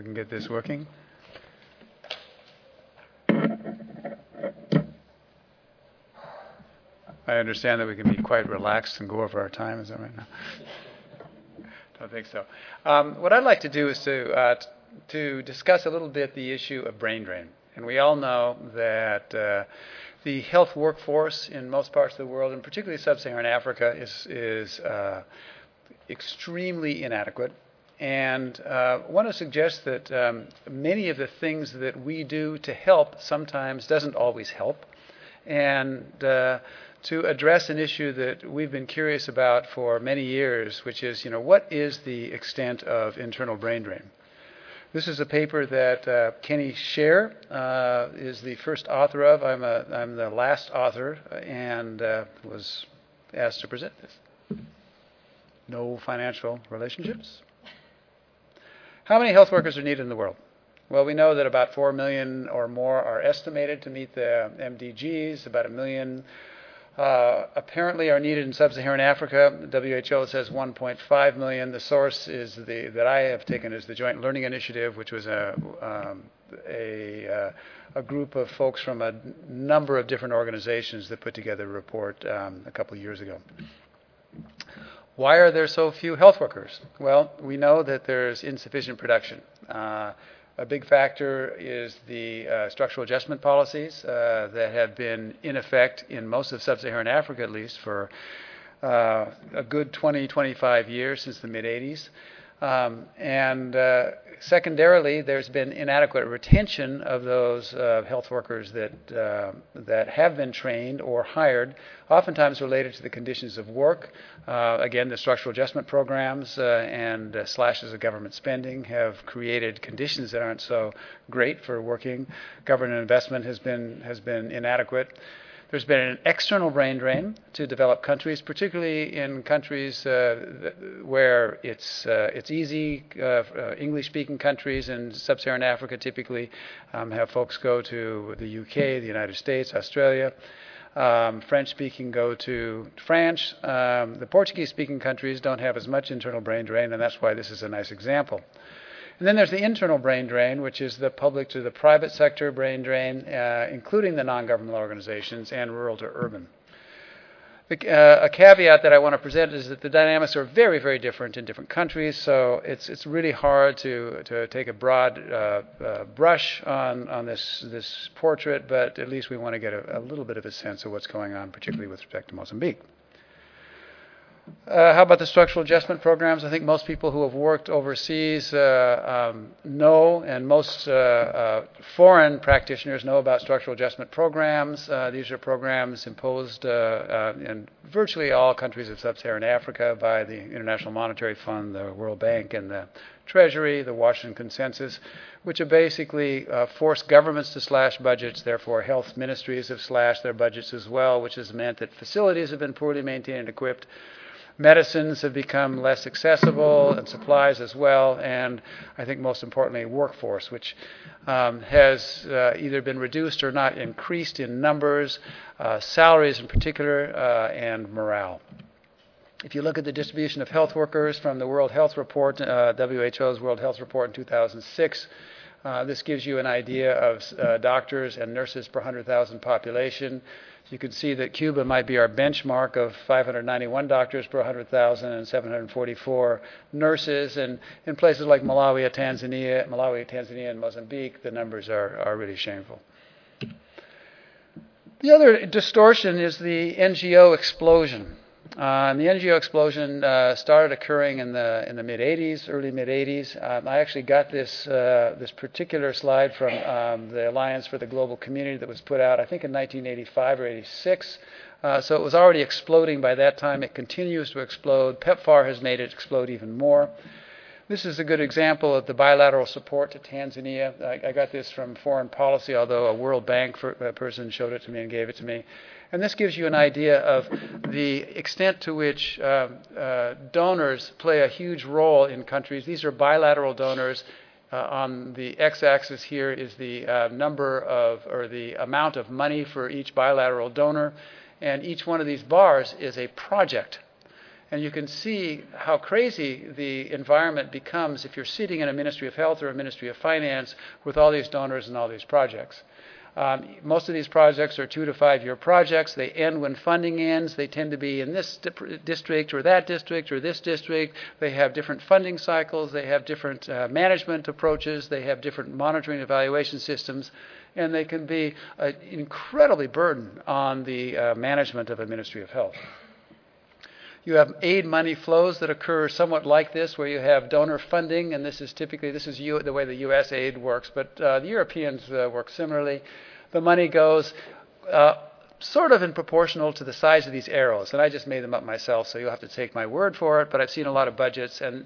We can get this working. I understand that we can be quite relaxed and go over our time. Is that right now? Don't think so. What I'd like to do is to discuss a little bit the issue of brain drain. And we all know that the health workforce in most parts of the world, and particularly sub-Saharan Africa, is extremely inadequate. And I want to suggest that many of the things that we do to help sometimes doesn't always help. And to address an issue that we've been curious about for many years, which is, what is the extent of internal brain drain? This is a paper that Kenny Scher is the first author of. I'm the last author and was asked to present this. No financial relationships. How many health workers are needed in the world? Well, we know that about 4 million or more are estimated to meet the MDGs. About 1 million apparently are needed in sub-Saharan Africa. The WHO says 1.5 million. The source is that I have taken is the Joint Learning Initiative, which was a group of folks from a number of different organizations that put together a report a couple of years ago. Why are there so few health workers? Well, we know that there's insufficient production. A big factor is the structural adjustment policies that have been in effect in most of sub-Saharan Africa, at least, for a good 20, 25 years since the mid-'80s. And secondarily, there's been inadequate retention of those health workers that have been trained or hired, oftentimes related to the conditions of work. Again, the structural adjustment programs and slashes of government spending have created conditions that aren't so great for working. Government investment has been inadequate. There's been an external brain drain to developed countries, particularly in countries where it's easy. English-speaking countries in sub-Saharan Africa typically have folks go to the UK, the United States, Australia. French-speaking go to France. The Portuguese-speaking countries don't have as much internal brain drain, and that's why this is a nice example. And then there's the internal brain drain, which is the public to the private sector brain drain, including the non-governmental organizations, and rural to urban. A caveat that I want to present is that the dynamics are very, very different in different countries, so it's really hard to take a broad brush on this portrait, but at least we want to get a little bit of a sense of what's going on, particularly with respect to Mozambique. How about the structural adjustment programs? I think most people who have worked overseas know, and most foreign practitioners know about structural adjustment programs. These are programs imposed in virtually all countries of sub-Saharan Africa by the International Monetary Fund, the World Bank, and the Treasury, the Washington Consensus, which have basically forced governments to slash budgets. Therefore, health ministries have slashed their budgets as well, which has meant that facilities have been poorly maintained and equipped. Medicines have become less accessible, and supplies as well, and I think most importantly, workforce, which has either been reduced or not increased in numbers, salaries in particular, and morale. If you look at the distribution of health workers from the World Health Report, WHO's World Health Report in 2006, this gives you an idea of doctors and nurses per 100,000 population. You can see that Cuba might be our benchmark of 591 doctors per 100,000 and 744 nurses. And in places like Malawi, Tanzania, and Mozambique, the numbers are really shameful. The other distortion is the NGO explosion. And the NGO explosion started occurring in the mid-'80s, early mid-'80s. I actually got this particular slide from the Alliance for the Global Community that was put out, I think, in 1985 or 86. So it was already exploding by that time. It continues to explode. PEPFAR has made it explode even more. This is a good example of the bilateral support to Tanzania. I got this from Foreign Policy, although a World Bank person showed it to me and gave it to me. And this gives you an idea of the extent to which donors play a huge role in countries. These are bilateral donors. On the x-axis here is the the amount of money for each bilateral donor. And each one of these bars is a project. And you can see how crazy the environment becomes if you're sitting in a Ministry of Health or a Ministry of Finance with all these donors and all these projects. Most of these projects are 2 to 5 year projects. They end when funding ends. They tend to be in this district or that district or this district. They have different funding cycles. They have different management approaches. They have different monitoring and evaluation systems. And they can be an incredibly burden on the management of a Ministry of Health. You have aid money flows that occur somewhat like this, where you have donor funding, and this is the way the U.S. aid works, but the Europeans work similarly. The money goes sort of in proportional to the size of these arrows, and I just made them up myself, so you'll have to take my word for it, but I've seen a lot of budgets, and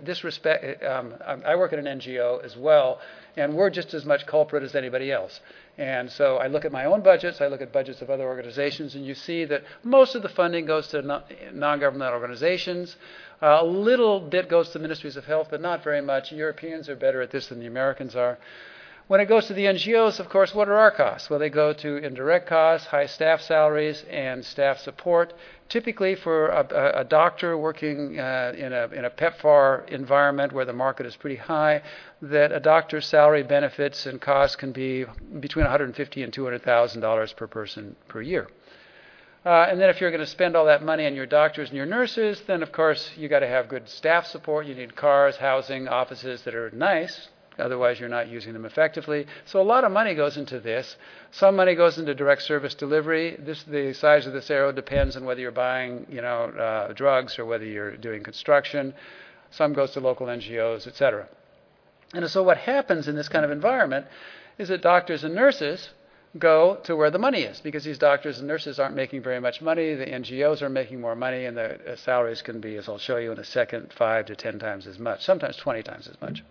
I work at an NGO as well, and we're just as much culprit as anybody else. And so I look at my own budgets, I look at budgets of other organizations, and you see that most of the funding goes to non-governmental organizations. A little bit goes to ministries of health, but not very much. Europeans are better at this than the Americans are. When it goes to the NGOs, of course, what are our costs? Well, they go to indirect costs, high staff salaries, and staff support. Typically, for a doctor working in a PEPFAR environment where the market is pretty high, that a doctor's salary, benefits, and costs can be between $150,000 and $200,000 per person per year. And then if you're going to spend all that money on your doctors and your nurses, then of course you got to have good staff support. You need cars, housing, offices that are nice. Otherwise, you're not using them effectively. So a lot of money goes into this. Some money goes into direct service delivery. The size of this arrow depends on whether you're buying, drugs or whether you're doing construction. Some goes to local NGOs, etc. And so what happens in this kind of environment is that doctors and nurses go to where the money is, because these doctors and nurses aren't making very much money. The NGOs are making more money, and the salaries can be, as I'll show you in a second, 5 to 10 times as much, sometimes 20 times as much.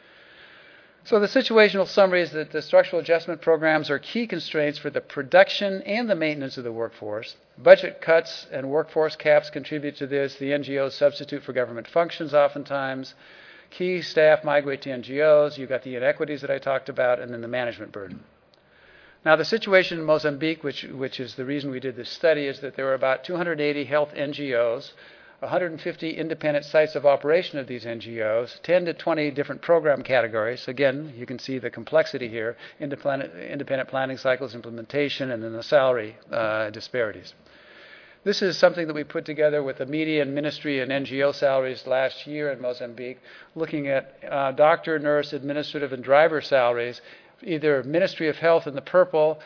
So the situational summary is that the structural adjustment programs are key constraints for the production and the maintenance of the workforce. Budget cuts and workforce caps contribute to this. The NGOs substitute for government functions oftentimes. Key staff migrate to NGOs. You've got the inequities that I talked about, and then the management burden. Now, the situation in Mozambique, which is the reason we did this study, is that there were about 280 health NGOs, 150 independent sites of operation of these NGOs, 10 to 20 different program categories. Again, you can see the complexity here, independent planning cycles, implementation, and then the salary disparities. This is something that we put together with the median ministry and NGO salaries last year in Mozambique, looking at doctor, nurse, administrative, and driver salaries, either Ministry of Health in the purple,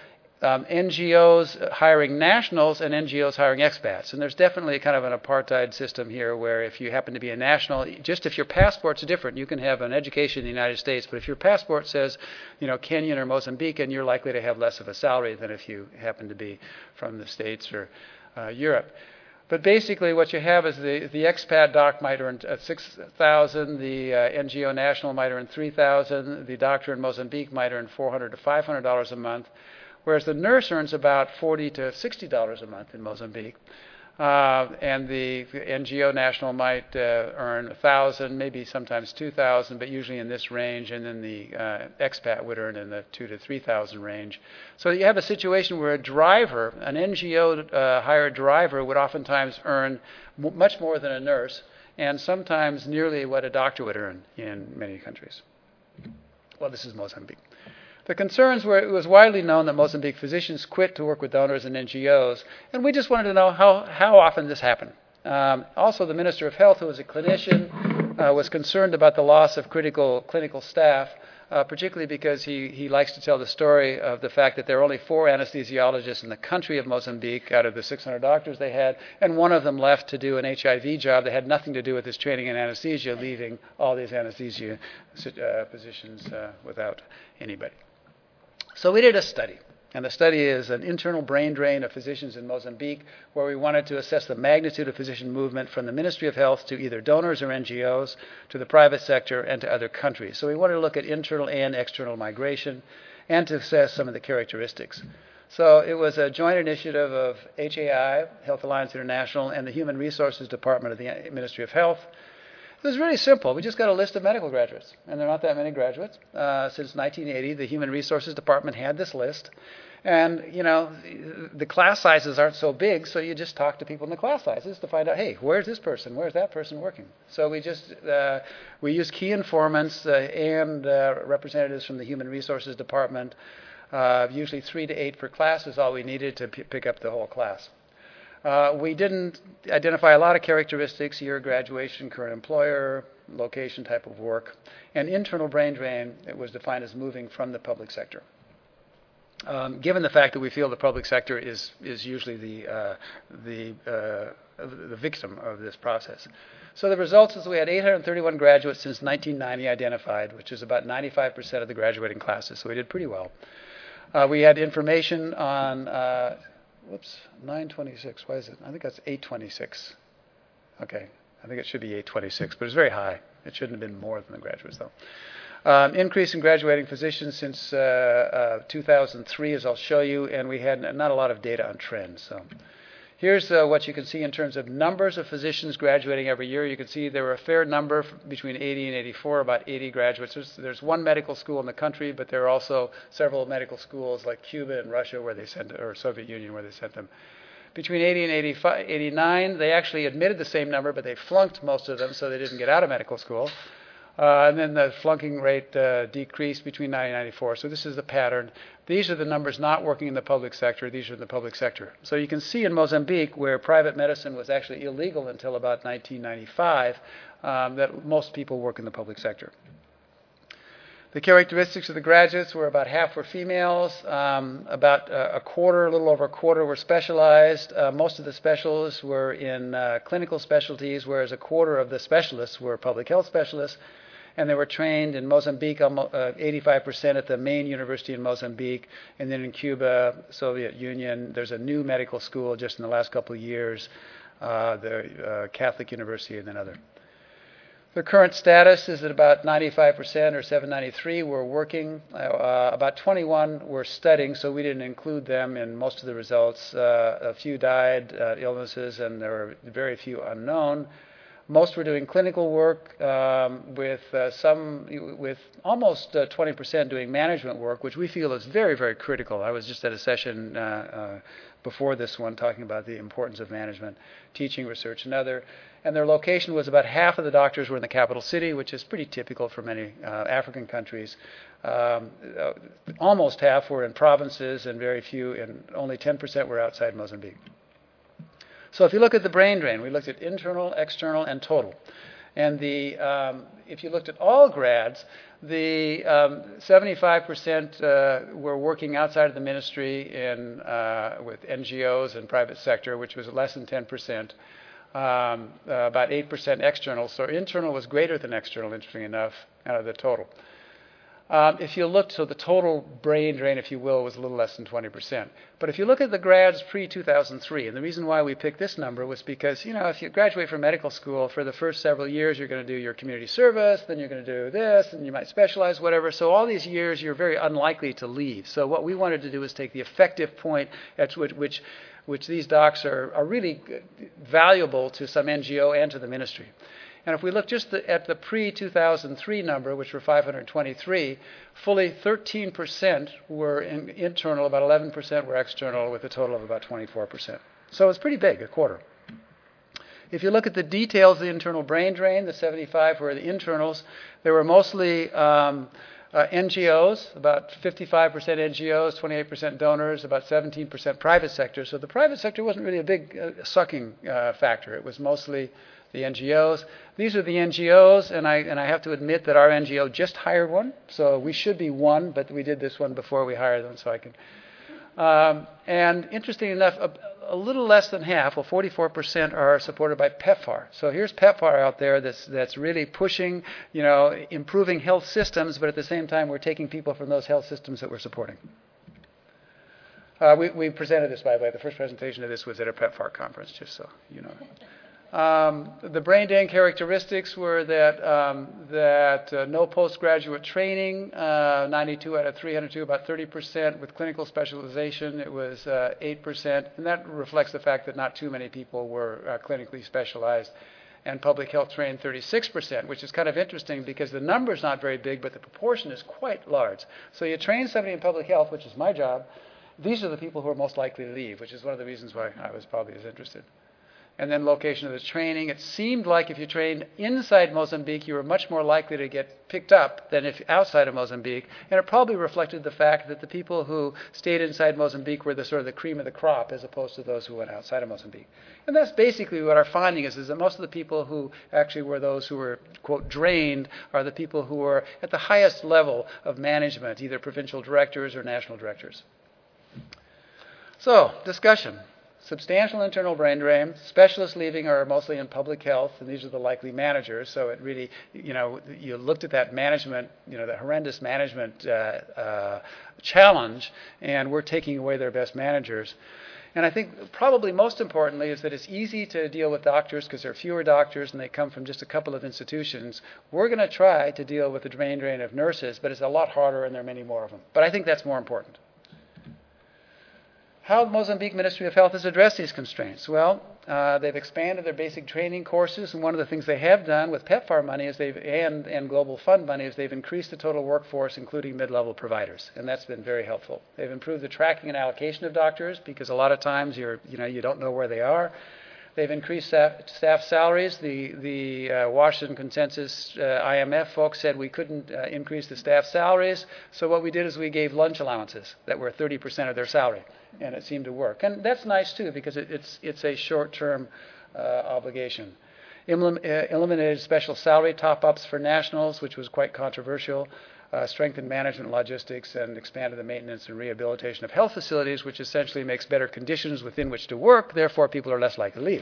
NGOs hiring nationals, and NGOs hiring expats. And there's definitely kind of an apartheid system here where if you happen to be a national, just if your passport's different, you can have an education in the United States, but if your passport says, Kenyan or Mozambican, you're likely to have less of a salary than if you happen to be from the States or Europe. But basically what you have is the expat doc might earn $6,000, the NGO national might earn $3,000, the doctor in Mozambique might earn $400 to $500 a month, whereas the nurse earns about $40 to $60 a month in Mozambique. And the NGO national might earn $1,000, maybe sometimes $2,000, but usually in this range, and then the expat would earn in the $2,000 to $3,000 range. So you have a situation where an NGO hired driver would oftentimes earn much more than a nurse, and sometimes nearly what a doctor would earn in many countries. Well, this is Mozambique. The concerns were, it was widely known that Mozambique physicians quit to work with donors and NGOs, and we just wanted to know how often this happened. Also, the Minister of Health, who was a clinician, was concerned about the loss of critical clinical staff, particularly because he likes to tell the story of the fact that there are only 4 anesthesiologists in the country of Mozambique out of the 600 doctors they had, and one of them left to do an HIV job that had nothing to do with his training in anesthesia, leaving all these anesthesia positions without anybody. So we did a study, and the study is an internal brain drain of physicians in Mozambique, where we wanted to assess the magnitude of physician movement from the Ministry of Health to either donors or NGOs, to the private sector, and to other countries. So we wanted to look at internal and external migration and to assess some of the characteristics. So it was a joint initiative of HAI, Health Alliance International, and the Human Resources Department of the Ministry of Health. It was really simple. We just got a list of medical graduates, and there are not that many graduates. Since 1980, the Human Resources Department had this list. And, the class sizes aren't so big, so you just talk to people in the class sizes to find out, hey, where's this person? Where's that person working? So we use key informants and representatives from the Human Resources Department. Usually 3 to 8 per class is all we needed to pick up the whole class. We didn't identify a lot of characteristics: year of graduation, current employer, location, type of work. And internal brain drain, it was defined as moving from the public sector. Given the fact that we feel the public sector is usually the victim of this process. So the results is we had 831 graduates since 1990 identified, which is about 95% of the graduating classes. So we did pretty well. We had information on 926. Why is it? I think that's 826. Okay, I think it should be 826, but it's very high. It shouldn't have been more than the graduates, though. Increase in graduating physicians since 2003, as I'll show you, and we had not a lot of data on trends. So here's what you can see in terms of numbers of physicians graduating every year. You can see there were a fair number between 80 and 84, about 80 graduates. There's one medical school in the country, but there are also several medical schools like Cuba and Russia where they sent, or Soviet Union where they sent them. Between 80 and 89, they actually admitted the same number, but they flunked most of them, so they didn't get out of medical school. And then the flunking rate decreased between 90 and 94. So this is the pattern. These are the numbers not working in the public sector. These are in the public sector. So you can see in Mozambique, where private medicine was actually illegal until about 1995, that most people work in the public sector. The characteristics of the graduates were about half were females, about a little over a quarter were specialized. Most of the specialists were in clinical specialties, whereas a quarter of the specialists were public health specialists. And they were trained in Mozambique, 85% at the main university in Mozambique. And then in Cuba, Soviet Union, there's a new medical school just in the last couple of years, the Catholic University and another. The current status is that about 95% or 793 were working. About 21 were studying, so we didn't include them in most of the results. A few died, illnesses, and there were very few unknown. Most were doing clinical work, with almost 20% doing management work, which we feel is very, very critical. I was just at a session before this one talking about the importance of management, teaching, research, and other. And their location was about half of the doctors were in the capital city, which is pretty typical for many African countries. Almost half were in provinces, and very few, and only 10% were outside Mozambique. So if you look at the brain drain, we looked at internal, external, and total. And if you looked at all grads, the 75% were working outside of the ministry with NGOs and private sector, which was less than 10%. About 8% external. So internal was greater than external, interesting enough, out of the total. If you looked, so the total brain drain, if you will, was a little less than 20%. But if you look at the grads pre-2003, and the reason why we picked this number was because, if you graduate from medical school, for the first several years, you're going to do your community service, then you're going to do this, and you might specialize, whatever. So all these years, you're very unlikely to leave. So what we wanted to do is take the effective point at which these docs are really valuable to some NGO and to the ministry. And if we look just at the pre-2003 number, which were 523, fully 13% were internal, about 11% were external, with a total of about 24%. So it's pretty big, a quarter. If you look at the details of the internal brain drain, the 75 were the internals. They were mostly NGOs, about 55% NGOs, 28% donors, about 17% private sector. So the private sector wasn't really a big sucking factor. It was mostly the NGOs. These are the NGOs, and I have to admit that our NGO just hired one, so we should be one, but we did this one before we hired them, so I can. And interesting enough, a little less than half, 44%, are supported by PEPFAR. So here's PEPFAR out there that's really pushing, improving health systems, but at the same time, we're taking people from those health systems that we're supporting. We presented this, by the way. The first presentation of this was at a PEPFAR conference, just so you know. The brain drain characteristics were that no postgraduate training, 92 out of 302, about 30%. With clinical specialization, it was 8%. And that reflects the fact that not too many people were clinically specialized. and public health trained 36%, which is kind of interesting because the number's not very big, but the proportion is quite large. So you train somebody in public health, which is my job. These are the people who are most likely to leave, which is one of the reasons why I was probably as interested. And then location of the training. It seemed like if you trained inside Mozambique, you were much more likely to get picked up than if outside of Mozambique. And it probably reflected the fact that the people who stayed inside Mozambique were the sort of the cream of the crop as opposed to those who went outside of Mozambique. And that's basically what our finding is that most of the people who actually were those who were, quote, drained are the people who were at the highest level of management, either provincial directors or national directors. So, discussion. Substantial internal brain drain. Specialists leaving are mostly in public health, and these are the likely managers. So it really, you looked at that management, that horrendous management challenge, and we're taking away their best managers. And I think probably most importantly is that it's easy to deal with doctors because there are fewer doctors and they come from just a couple of institutions. We're going to try to deal with the brain drain of nurses, but it's a lot harder and there are many more of them. But I think that's more important. How the Mozambique Ministry of Health has addressed these constraints? Well, they've expanded their basic training courses, and one of the things they have done with PEPFAR money is and Global Fund money is they've increased the total workforce, including mid-level providers, and that's been very helpful. They've improved the tracking and allocation of doctors because a lot of times you don't know where they are. They've increased staff salaries. The Washington Consensus IMF folks said we couldn't increase the staff salaries, so what we did is we gave lunch allowances that were 30% of their salary, and it seemed to work. And that's nice, too, because it's a short-term obligation. Eliminated special salary top-ups for nationals, which was quite controversial. Strengthened management logistics and expanded the maintenance and rehabilitation of health facilities, which essentially makes better conditions within which to work. Therefore, people are less likely to leave.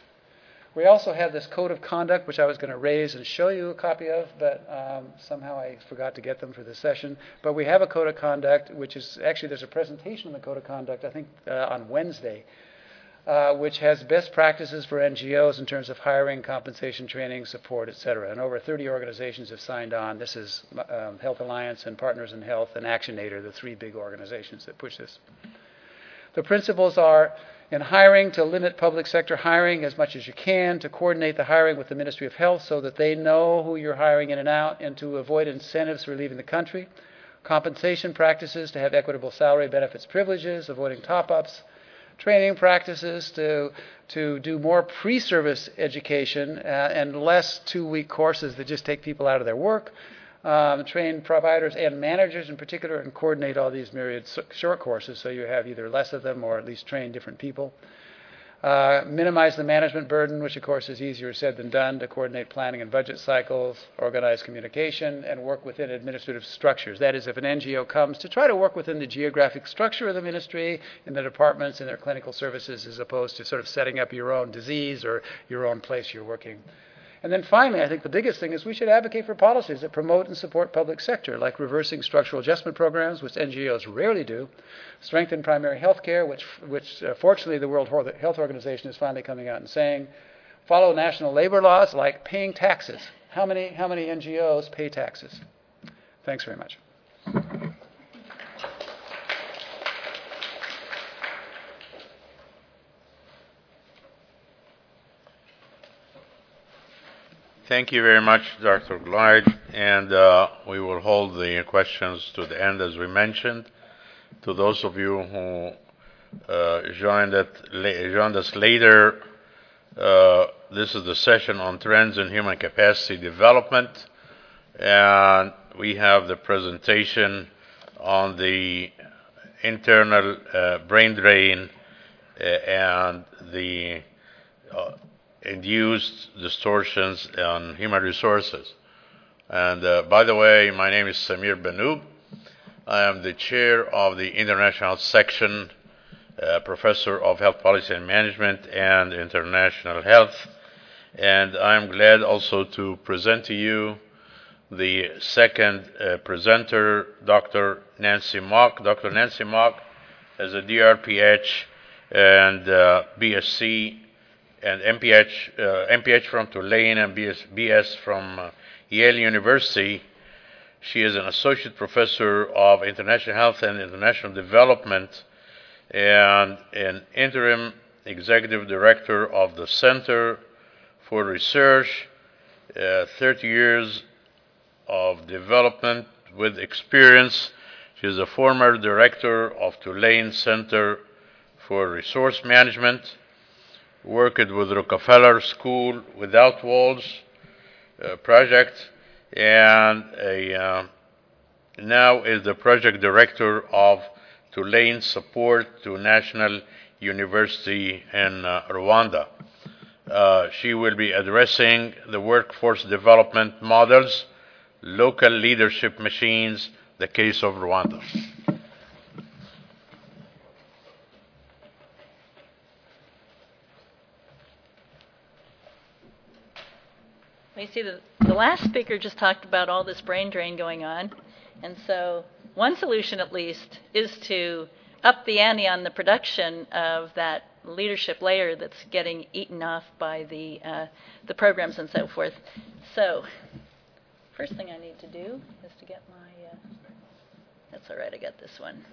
We also have this code of conduct, which I was going to raise and show you a copy of, but somehow I forgot to get them for this session. But we have a code of conduct, which is actually there's a presentation on the code of conduct, I think, on Wednesday, which has best practices for NGOs in terms of hiring, compensation, training, support, etc. And over 30 organizations have signed on. This is Health Alliance and Partners in Health and ActionAid, the three big organizations that push this. The principles are in hiring to limit public sector hiring as much as you can, to coordinate the hiring with the Ministry of Health so that they know who you're hiring in and out, and to avoid incentives for leaving the country. Compensation practices to have equitable salary, benefits, privileges, avoiding top-ups. Training practices to do more pre-service education and less 2-week courses that just take people out of their work. Train providers and managers in particular and coordinate all these myriad short courses so you have either less of them or at least train different people. Minimize the management burden, which of course is easier said than done, to coordinate planning and budget cycles, organize communication, and work within administrative structures. That is, if an NGO comes, to try to work within the geographic structure of the ministry, in the departments, in their clinical services, as opposed to sort of setting up your own disease or your own place you're working. And then finally, I think the biggest thing is we should advocate for policies that promote and support public sector, like reversing structural adjustment programs, which NGOs rarely do, strengthen primary health care, which fortunately the World Health Organization is finally coming out and saying, follow national labor laws like paying taxes. How many NGOs pay taxes? Thanks very much. Thank you very much, Dr. Glide, and we will hold the questions to the end, as we mentioned. To those of you who joined us later, this is the session on trends in human capacity development, and we have the presentation on the internal brain drain and the induced distortions on human resources. And by the way, my name is Samir Banoub. I am the chair of the International Section, Professor of Health Policy and Management and International Health. And I'm glad also to present to you the second presenter, Dr. Nancy Mock. Dr. Nancy Mock is a DRPH and BSc and MPH from Tulane and BS from Yale University. She is an associate professor of international health and international development and an interim executive director of the Center for research, 30 years of development with experience. She is a former director of Tulane Center for Resource Management, worked with Rockefeller School Without Walls project, and now is the project director of Tulane Support to National University in Rwanda. She will be addressing the workforce development models, local leadership machines, the case of Rwanda. You see, the last speaker just talked about all this brain drain going on, and so one solution at least is to up the ante on the production of that leadership layer that's getting eaten off by the programs and so forth. So, first thing I need to do is to get my, that's all right, I got this one.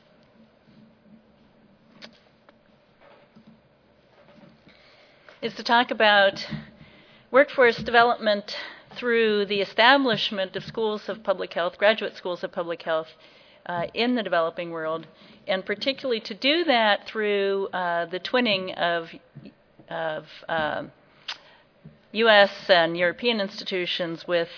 Is to talk about workforce development through the establishment of schools of public health, graduate schools of public health in the developing world, and particularly to do that through the twinning of U.S. and European institutions with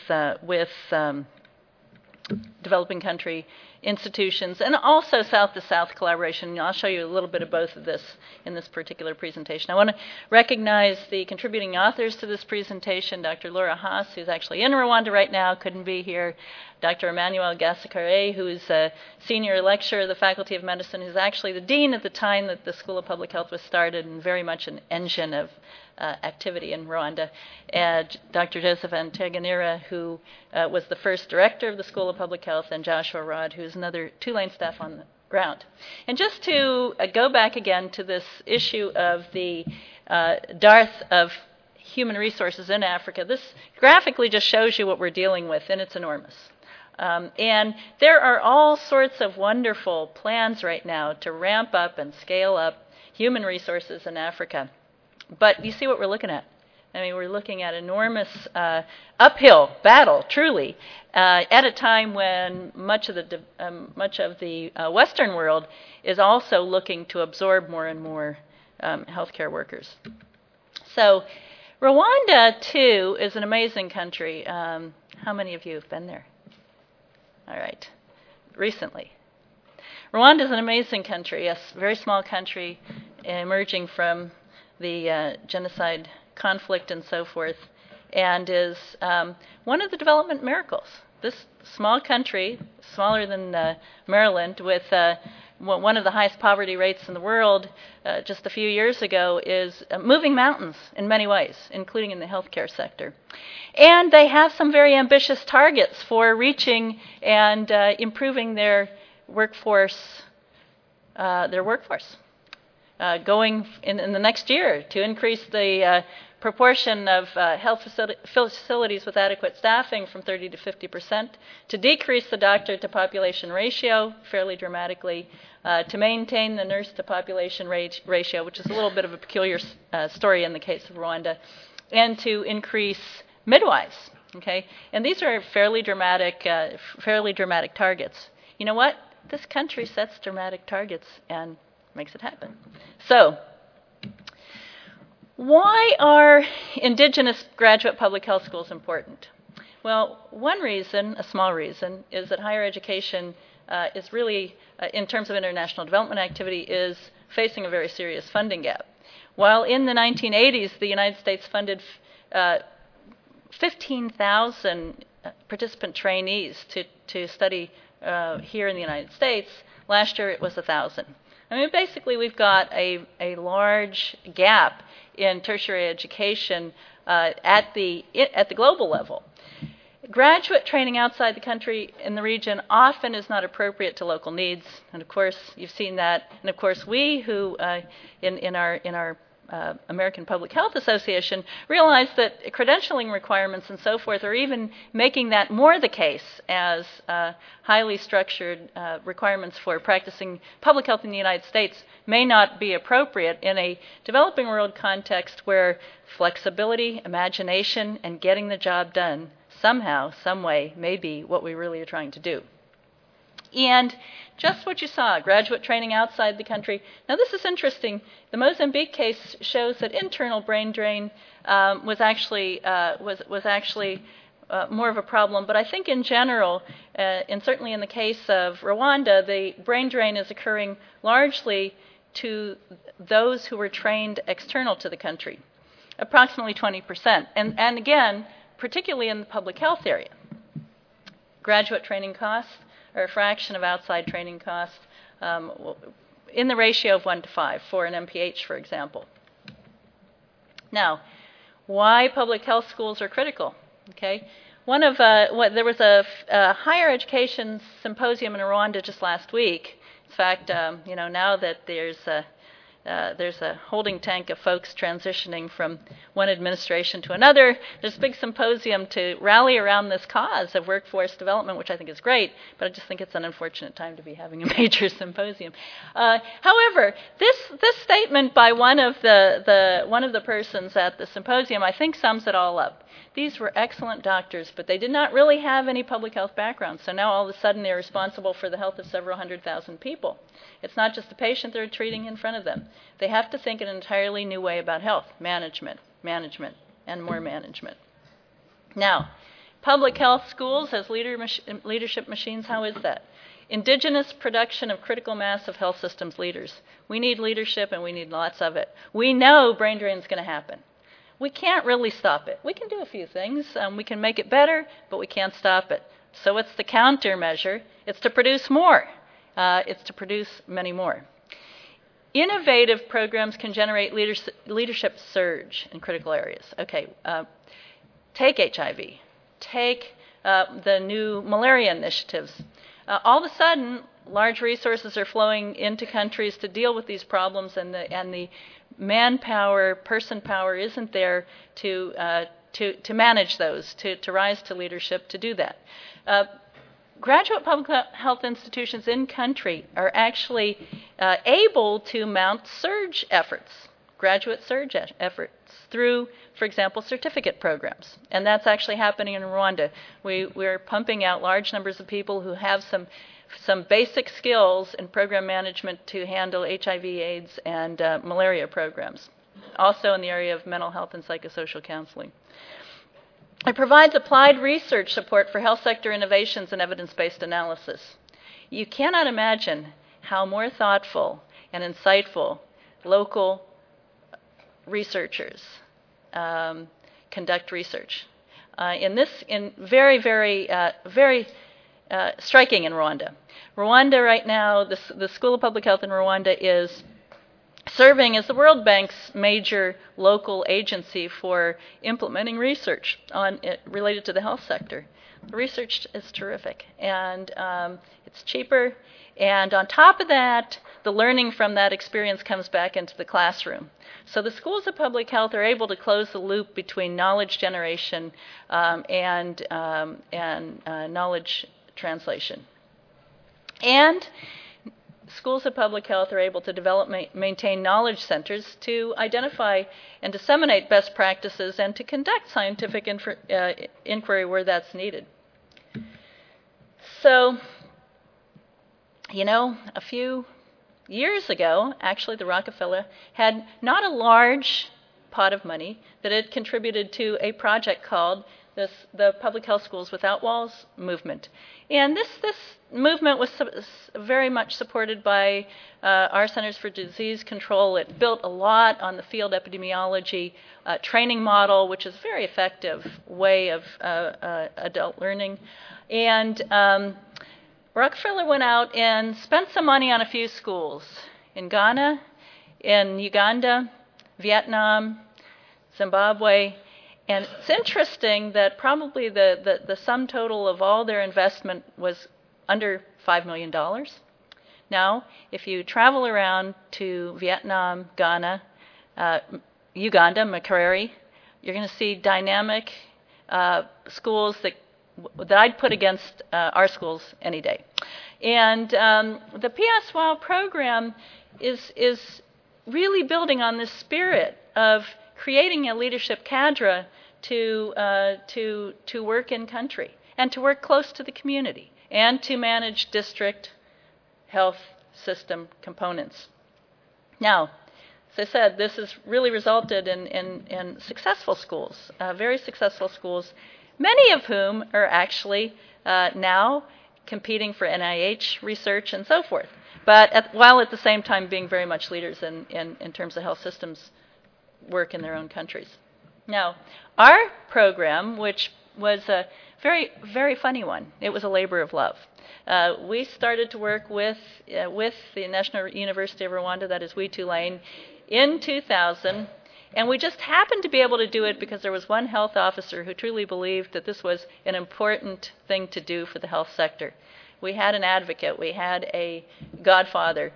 developing country institutions, and also South-to-South collaboration. I'll show you a little bit of both of this in this particular presentation. I want to recognize the contributing authors to this presentation, Dr. Laura Haas, who's actually in Rwanda right now, couldn't be here, Dr. Emmanuel Gassekare, who's a senior lecturer of the Faculty of Medicine, who's actually the dean at the time that the School of Public Health was started and very much an engine of activity in Rwanda, and Dr. Joseph Anteganira, who was the first director of the School of Public Health, and Joshua Rod, who's another Tulane staff on the ground. And just to go back again to this issue of the dearth of human resources in Africa, this graphically just shows you what we're dealing with, and it's enormous. And there are all sorts of wonderful plans right now to ramp up and scale up human resources in Africa. But you see what we're looking at. I mean, we're looking at enormous uphill battle, truly, at a time when much of the Western world is also looking to absorb more and more healthcare workers. So, Rwanda too is an amazing country. How many of you have been there? All right, recently. Rwanda is an amazing country, a very small country emerging from the genocide conflict and so forth, and is one of the development miracles. This small country, smaller than Maryland, with one of the highest poverty rates in the world just a few years ago, is moving mountains in many ways, including in the healthcare sector. And they have some very ambitious targets for reaching and improving their workforce. Going in the next year to increase the proportion of health facilities with adequate staffing from 30 to 50%, to decrease the doctor-to-population ratio fairly dramatically, to maintain the nurse-to-population ratio, which is a little bit of a peculiar story in the case of Rwanda, and to increase midwives. Okay, and these are fairly dramatic targets. You know what? This country sets dramatic targets and makes it happen. So, why are indigenous graduate public health schools important? Well, one reason, a small reason, is that higher education is really, in terms of international development activity, is facing a very serious funding gap. While in the 1980s, the United States funded 15,000 participant trainees to study here in the United States, last year it was 1,000. I mean, basically, we've got a large gap in tertiary education at the global level. Graduate training outside the country in the region often is not appropriate to local needs, and of course, you've seen that. And of course, we who in our American Public Health Association realized that credentialing requirements and so forth are even making that more the case as highly structured requirements for practicing public health in the United States may not be appropriate in a developing world context where flexibility, imagination, and getting the job done somehow, some way, may be what we really are trying to do. And just what you saw, graduate training outside the country. Now this is interesting. The Mozambique case shows that internal brain drain was actually more of a problem. But I think in general, and certainly in the case of Rwanda, the brain drain is occurring largely to those who were trained external to the country, approximately 20%. And again, particularly in the public health area. Graduate training costs are a fraction of outside training costs in the ratio of 1 to 5 for an MPH, for example. Now, why public health schools are critical? Okay, there was a higher education symposium in Rwanda just last week. In fact, now that there's a holding tank of folks transitioning from one administration to another, there's a big symposium to rally around this cause of workforce development, which I think is great, but I just think it's an unfortunate time to be having a major symposium. However, this statement by one of the persons at the symposium, I think, sums it all up. These were excellent doctors, but they did not really have any public health background, so now all of a sudden they're responsible for the health of several 100,000 people. It's not just the patient they're treating in front of them. They have to think in an entirely new way about health, management, and more management. Now, public health schools as leadership machines, how is that? Indigenous production of critical mass of health systems leaders. We need leadership and we need lots of it. We know brain drain is going to happen. We can't really stop it. We can do a few things. We can make it better, but we can't stop it. So what's the countermeasure? It's to produce more. It's to produce many more. Innovative programs can generate leadership surge in critical areas. Okay, take HIV. Take the new malaria initiatives. All of a sudden, large resources are flowing into countries to deal with these problems, and the manpower, person power isn't there to manage those, to rise to leadership to do that. Graduate public health institutions in country are actually able to mount surge efforts, graduate surge efforts through, for example, certificate programs. And that's actually happening in Rwanda. We're pumping out large numbers of people who have some basic skills in program management to handle HIV, AIDS, and malaria programs. Also in the area of mental health and psychosocial counseling. It provides applied research support for health sector innovations and evidence-based analysis. You cannot imagine how more thoughtful and insightful local researchers conduct research. Very striking in Rwanda. Rwanda right now, the School of Public Health in Rwanda is serving as the World Bank's major local agency for implementing research related to the health sector. The research is terrific, and it's cheaper. And on top of that, the learning from that experience comes back into the classroom. So the schools of public health are able to close the loop between knowledge generation and knowledge translation. And schools of public health are able to develop, maintain knowledge centers to identify and disseminate best practices and to conduct scientific inquiry where that's needed. So, a few years ago, actually, the Rockefeller had not a large pot of money that it contributed to a project called the Public Health Schools Without Walls movement. And this movement was very much supported by our Centers for Disease Control. It built a lot on the field epidemiology training model, which is a very effective way of adult learning. And Rockefeller went out and spent some money on a few schools in Ghana, in Uganda, Vietnam, Zimbabwe. And it's interesting that probably the sum total of all their investment was under $5 million. Now, if you travel around to Vietnam, Ghana, Uganda, Makerere. You're going to see dynamic schools that I'd put against our schools any day. And the PSWOW program is really building on this spirit of creating a leadership cadre to work in country and to work close to the community and to manage district health system components. Now, as I said, this has really resulted in successful schools, very successful schools, many of whom are actually now competing for NIH research and so forth, but while at the same time being very much leaders in terms of health systems work in their own countries. Now, our program, which was a very, very funny one, it was a labor of love. We started to work with the National University of Rwanda, that is Tulane, in 2000, and we just happened to be able to do it because there was one health officer who truly believed that this was an important thing to do for the health sector. We had an advocate. We had a godfather.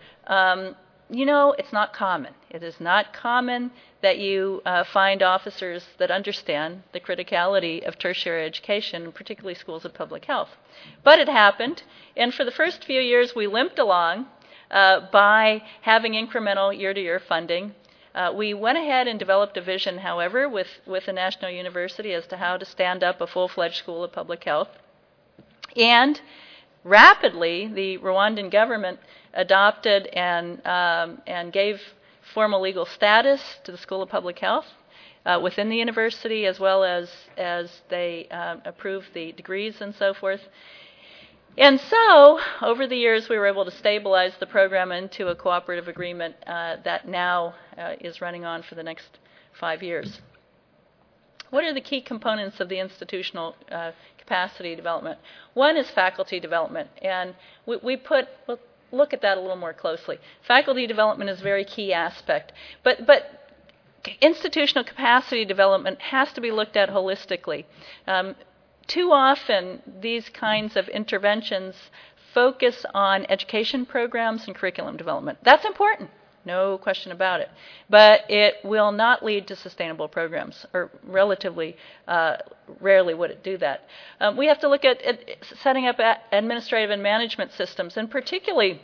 It's not common. It is not common that you find officers that understand the criticality of tertiary education, particularly schools of public health. But it happened, and for the first few years we limped along by having incremental year-to-year funding. We went ahead and developed a vision, however, with the National University as to how to stand up a full-fledged school of public health. And rapidly, the Rwandan government adopted and gave formal legal status to the School of Public Health within the university, as well as they approved the degrees and so forth. And so, over the years, we were able to stabilize the program into a cooperative agreement that now is running on for the next 5 years. What are the key components of the institutional capacity development? One is faculty development, and we'll look at that a little more closely. Faculty development is a very key aspect, but institutional capacity development has to be looked at holistically. Too often, these kinds of interventions focus on education programs and curriculum development. That's important, no question about it. But it will not lead to sustainable programs, or relatively rarely would it do that. We have to look at setting up administrative and management systems, and particularly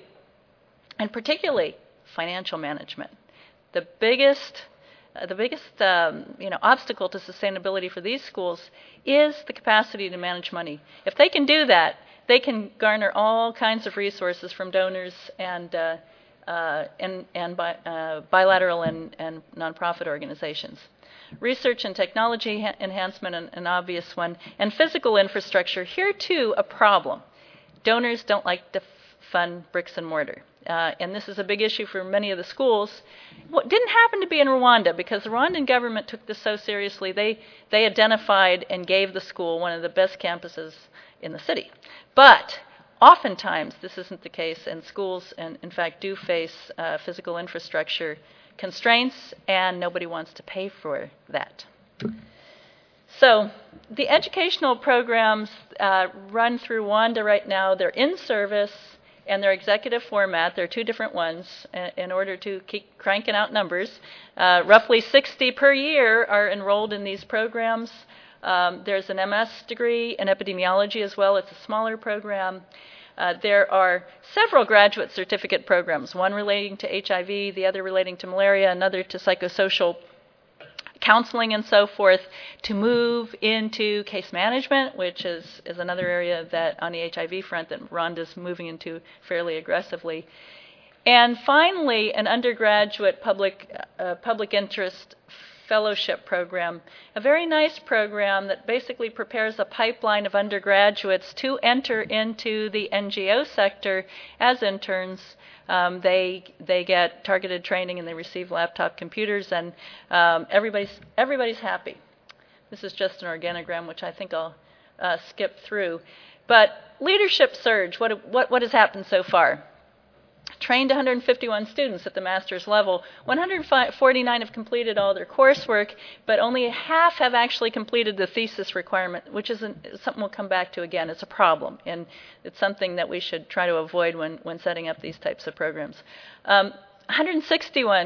financial management. The biggest obstacle to sustainability for these schools is the capacity to manage money. If they can do that, they can garner all kinds of resources from donors and bilateral and nonprofit organizations. Research and technology enhancement, an obvious one, and physical infrastructure. Here too, a problem. Donors don't like to fund bricks and mortar. And this is a big issue for many of the schools. What didn't happen to be in Rwanda, because the Rwandan government took this so seriously. They identified and gave the school one of the best campuses in the city. But oftentimes this isn't the case, and schools, in fact, do face physical infrastructure constraints, and nobody wants to pay for that. So the educational programs run through Rwanda right now. They're in service. And their executive format, there are two different ones in order to keep cranking out numbers. Roughly 60 per year are enrolled in these programs. There's an MS degree in epidemiology as well. It's a smaller program. There are several graduate certificate programs, one relating to HIV, the other relating to malaria, another to psychosocial counseling and so forth, to move into case management, which is another area that on the HIV front that Rwanda's moving into fairly aggressively. And finally, an undergraduate public interest fellowship program, a very nice program that basically prepares a pipeline of undergraduates to enter into the NGO sector as interns. They get targeted training and they receive laptop computers, and everybody's happy. This is just an organogram, which I think I'll skip through. But leadership surge, what has happened so far? Trained 151 students at the master's level. 149 have completed all their coursework, but only half have actually completed the thesis requirement, which is something we'll come back to again. It's a problem, and it's something that we should try to avoid when setting up these types of programs. 161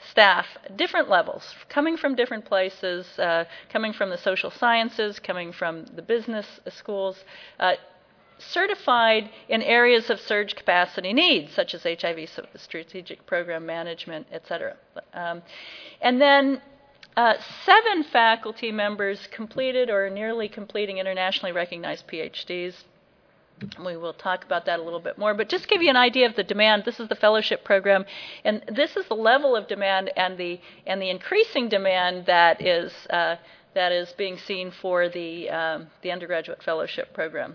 staff, different levels, coming from different places, coming from the social sciences, coming from the business schools, certified in areas of surge capacity needs, such as HIV strategic program management, et cetera. And then 7 faculty members completed or nearly completing internationally recognized PhDs. We will talk about that a little bit more, but just give you an idea of the demand. This is the fellowship program, and this is the level of demand and the increasing demand that is being seen for the undergraduate fellowship program.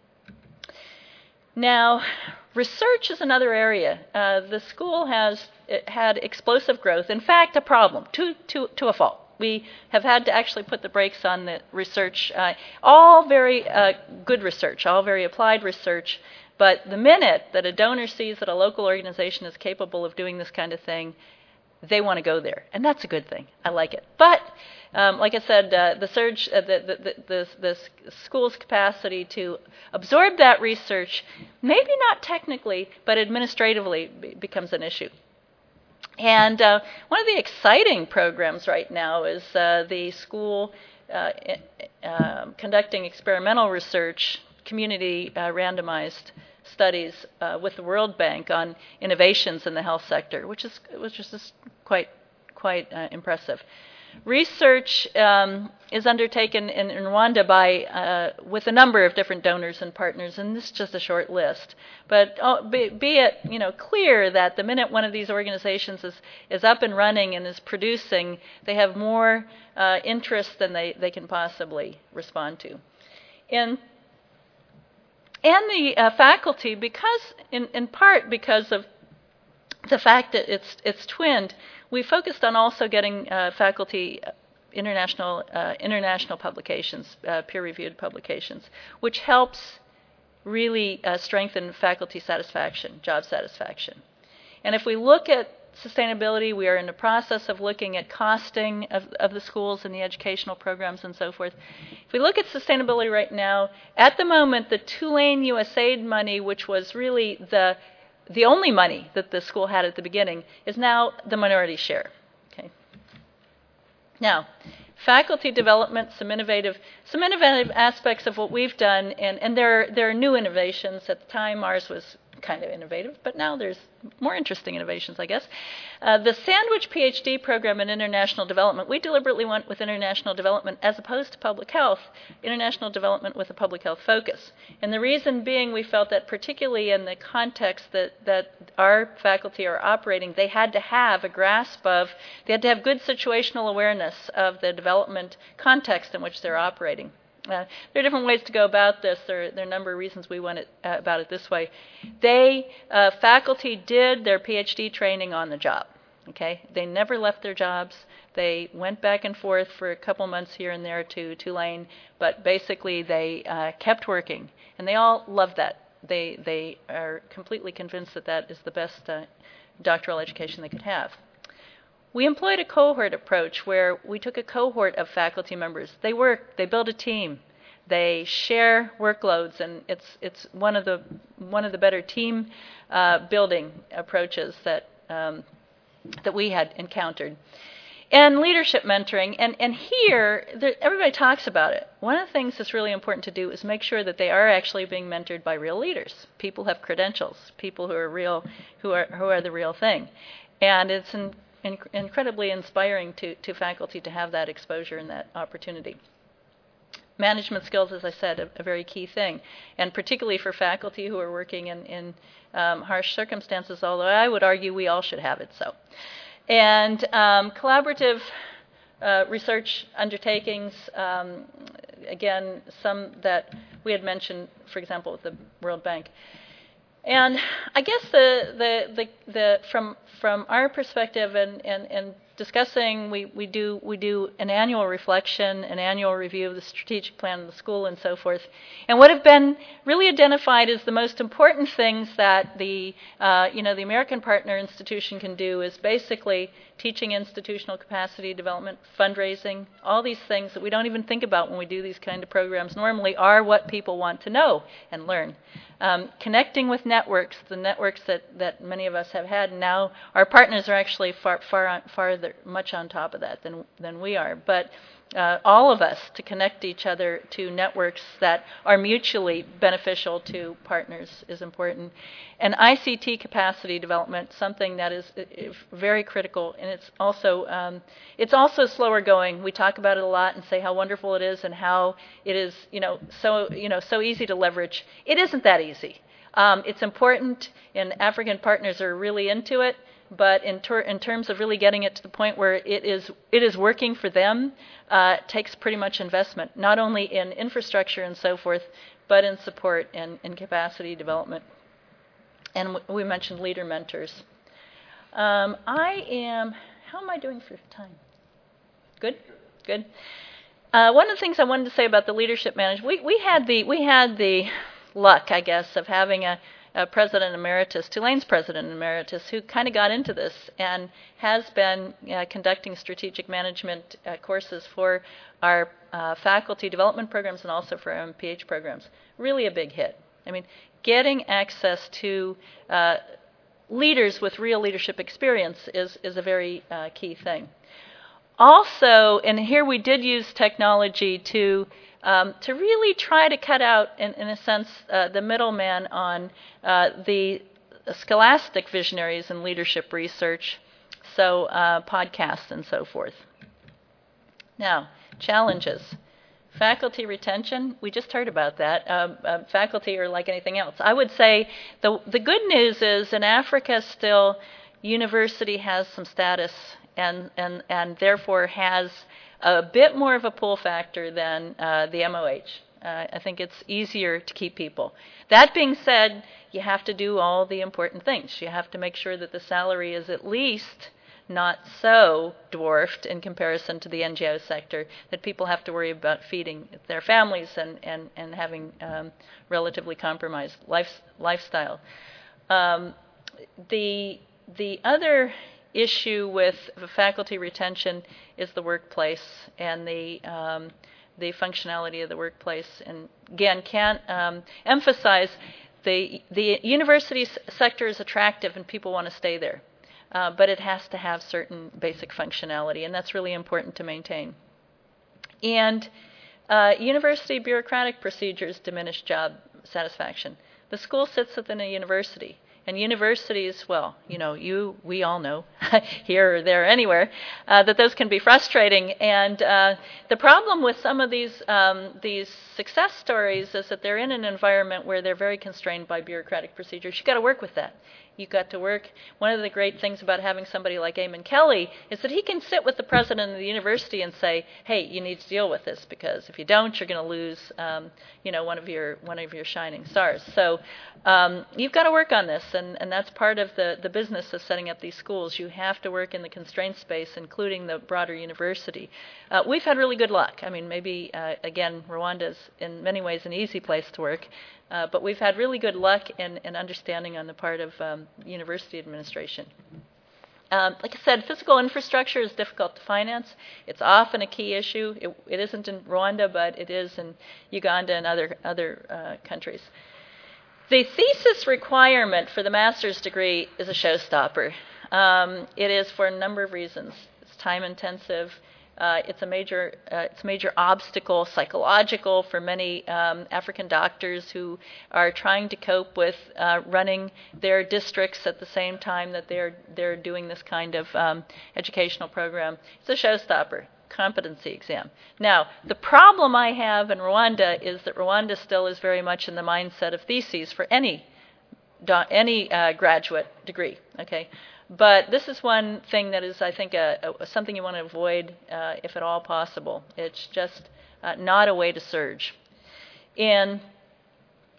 Now, research is another area. The school has had explosive growth. In fact, a problem to a fault. We have had to actually put the brakes on the research, all very good research, all very applied research, but the minute that a donor sees that a local organization is capable of doing this kind of thing, they want to go there, and that's a good thing. I like it. But like I said, the school's capacity to absorb that research, maybe not technically, but administratively becomes an issue. And one of the exciting programs right now is the school conducting experimental research, community randomized studies with the World Bank on innovations in the health sector, which is just quite impressive. Research is undertaken in Rwanda with a number of different donors and partners, and this is just a short list. But be it clear that the minute one of these organizations is up and running and is producing, they have more interest than they can possibly respond to. And the faculty, in part because of the fact that it's twinned, we focused on also getting faculty international publications, peer-reviewed publications, which helps really strengthen faculty satisfaction, job satisfaction. And if we look at sustainability, we are in the process of looking at costing of the schools and the educational programs and so forth. If we look at sustainability right now, at the moment, the Tulane USAID money, which was really the only money that the school had at the beginning, is now the minority share. Okay. Now, faculty development, some innovative aspects of what we've done, and there are new innovations. At the time, ours was kind of innovative, but now there's more interesting innovations, I guess. The Sandwich PhD program in international development, we deliberately went with international development as opposed to public health, international development with a public health focus. And the reason being, we felt that particularly in the context that our faculty are operating, they had to have a grasp of, they had to have good situational awareness of the development context in which they're operating. There are different ways to go about this. There are a number of reasons we went about it this way. Faculty did their PhD training on the job. Okay, they never left their jobs. They went back and forth for a couple months here and there to Tulane, but basically they kept working, and they all loved that. They are completely convinced that is the best doctoral education they could have. We employed a cohort approach where we took a cohort of faculty members. They work, they build a team, they share workloads, and it's one of the better team building approaches that we had encountered. And leadership mentoring, and here everybody talks about it. One of the things that's really important to do is make sure that they are actually being mentored by real leaders. People have credentials, people who are real, who are the real thing, and it's incredibly inspiring to faculty to have that exposure and that opportunity. Management skills, as I said, a very key thing, and particularly for faculty who are working in harsh circumstances, although I would argue we all should have it so. And collaborative research undertakings, again, some that we had mentioned, for example, with the World Bank. And I guess from our perspective and discussing, we do an annual reflection, an annual review of the strategic plan of the school and so forth. And what have been really identified as the most important things that the American partner institution can do is basically teaching institutional capacity development, fundraising, all these things that we don't even think about when we do these kind of programs normally are what people want to know and learn. Connecting with networks, the networks that many of us have had, and now our partners are actually much on top of that than we are. But all of us to connect each other to networks that are mutually beneficial to partners is important. And ICT capacity development, something that is very critical, and it's also slower going. We talk about it a lot and say how wonderful it is and how it is so easy to leverage. It isn't that easy. It's important, and African partners are really into it. But in terms of really getting it to the point where it is working for them, takes pretty much investment, not only in infrastructure and so forth, but in support and in capacity development. And we mentioned leader mentors. How am I doing for time? Good? Good. One of the things I wanted to say about the leadership management, we had the luck, I guess, of having a President Emeritus, Tulane's President Emeritus, who kind of got into this and has been conducting strategic management courses for our faculty development programs and also for our MPH programs. Really a big hit. I mean, getting access to leaders with real leadership experience is a very key thing. Also, and here we did use technology to really try to cut out, in a sense, the middleman on the scholastic visionaries in leadership research, so podcasts and so forth. Now, challenges. Faculty retention, we just heard about that. Faculty are like anything else. I would say the good news is in Africa still, university has some status and therefore has a bit more of a pull factor than the MOH. I think it's easier to keep people. That being said, you have to do all the important things. You have to make sure that the salary is at least not so dwarfed in comparison to the NGO sector that people have to worry about feeding their families and having relatively compromised lifestyle. The other issue with faculty retention is the workplace and the functionality of the workplace. And again, can't emphasize the university sector is attractive and people want to stay there, but it has to have certain basic functionality, and that's really important to maintain. And university bureaucratic procedures diminish job satisfaction. The school sits within a university. And universities, well, we all know, here or there, anywhere, that those can be frustrating. And the problem with some of these success stories is that they're in an environment where they're very constrained by bureaucratic procedures. You've got to work with that. You've got to work. One of the great things about having somebody like Eamon Kelly is that he can sit with the president of the university and say, "Hey, you need to deal with this because if you don't, you're going to lose, one of your shining stars." So you've got to work on this, and that's part of the business of setting up these schools. You have to work in the constraint space, including the broader university. We've had really good luck. I mean, maybe again, Rwanda is in many ways an easy place to work. But we've had really good luck and understanding on the part of university administration. Like I said, physical infrastructure is difficult to finance. It's often a key issue. It isn't in Rwanda, but it is in Uganda and other countries. The thesis requirement for the master's degree is a showstopper. It is for a number of reasons. It's time intensive. It's a major obstacle, psychological, for many African doctors who are trying to cope with running their districts at the same time that they're doing this kind of educational program. It's a showstopper, competency exam. Now, the problem I have in Rwanda is that Rwanda still is very much in the mindset of theses for any graduate degree. Okay. But this is one thing that is, I think, something you want to avoid if at all possible. It's just not a way to surge. In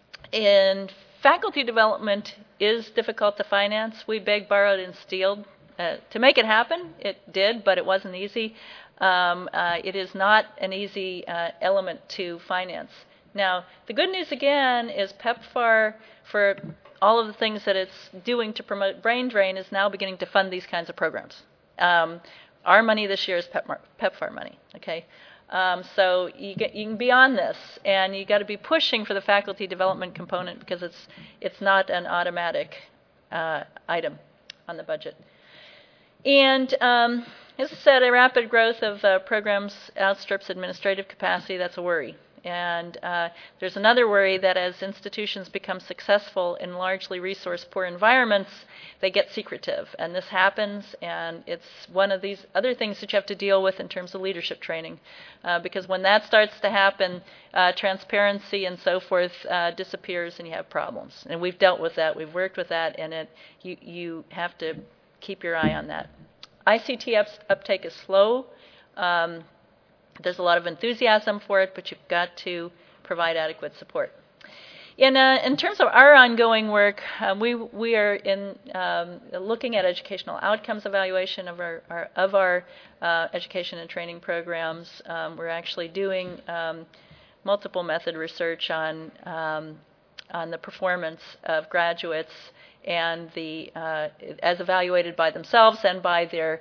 faculty development is difficult to finance. We begged, borrowed, and stealed to make it happen. It did, but it wasn't easy. It is not an easy element to finance. Now, the good news again is PEPFAR, for all of the things that it's doing to promote brain drain, is now beginning to fund these kinds of programs. Our money this year is PEPFAR money. Okay, so you can be on this, and you got to be pushing for the faculty development component because it's not an automatic item on the budget. And as I said, a rapid growth of programs outstrips administrative capacity. That's a worry. And there's another worry that as institutions become successful in largely resource-poor environments, they get secretive. And this happens, and it's one of these other things that you have to deal with in terms of leadership training. Because when that starts to happen, transparency and so forth disappears, and you have problems. And we've dealt with that. We've worked with that, and you have to keep your eye on that. ICT uptake is slow. There's a lot of enthusiasm for it, but you've got to provide adequate support. In terms of our ongoing work, we are looking at educational outcomes evaluation of our education and training programs. We're actually doing multiple method research on the performance of graduates and as evaluated by themselves and by their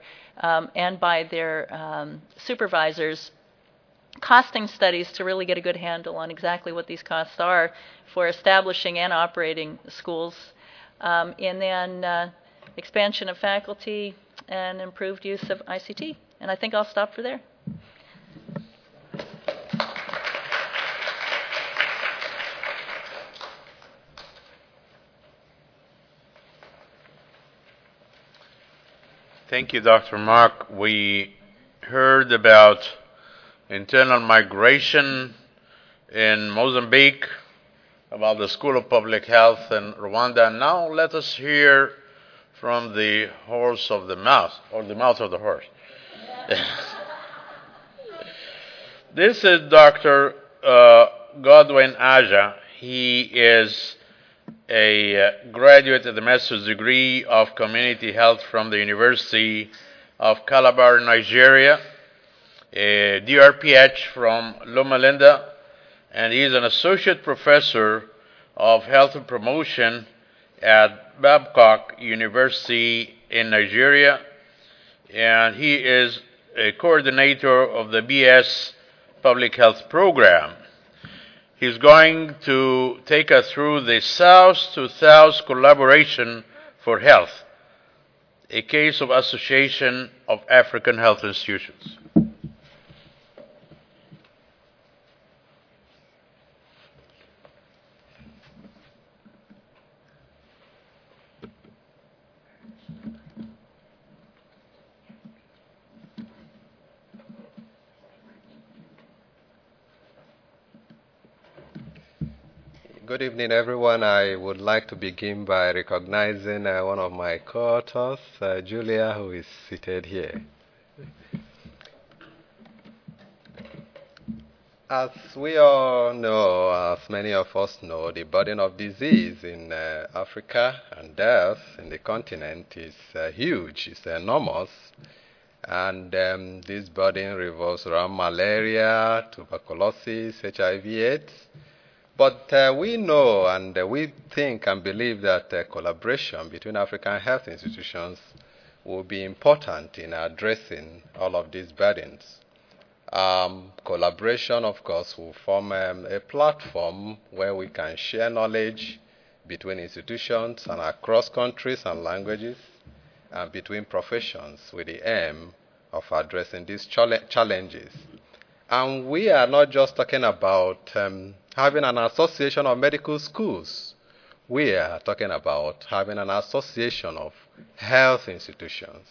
supervisors. Costing studies to really get a good handle on exactly what these costs are for establishing and operating schools, and then expansion of faculty and improved use of ICT. And I think I'll stop for there. Thank you, Dr. Mark. We heard about internal migration in Mozambique, about the School of Public Health in Rwanda. And now let us hear from the horse of the mouth, or the mouth of the horse. This is Dr. Godwin Aja. He is a graduate of the master's degree of community health from the University of Calabar, Nigeria, a DRPH from Loma Linda, and he's an associate professor of health and promotion at Babcock University in Nigeria, and he is a coordinator of the BS Public Health Program. He's going to take us through the South-to-South Collaboration for Health, a case of Association of African Health Institutions. Good evening, everyone. I would like to begin by recognizing one of my co-authors, Julia, who is seated here. As we all know, as many of us know, the burden of disease in Africa and death in the continent is huge, it's enormous. And this burden revolves around malaria, tuberculosis, HIV/AIDS. But we know and we think and believe that collaboration between African health institutions will be important in addressing all of these burdens. Collaboration, of course, will form a platform where we can share knowledge between institutions and across countries and languages, and between professions with the aim of addressing these challenges. And we are not just talking about having an association of medical schools. We are talking about having an association of health institutions.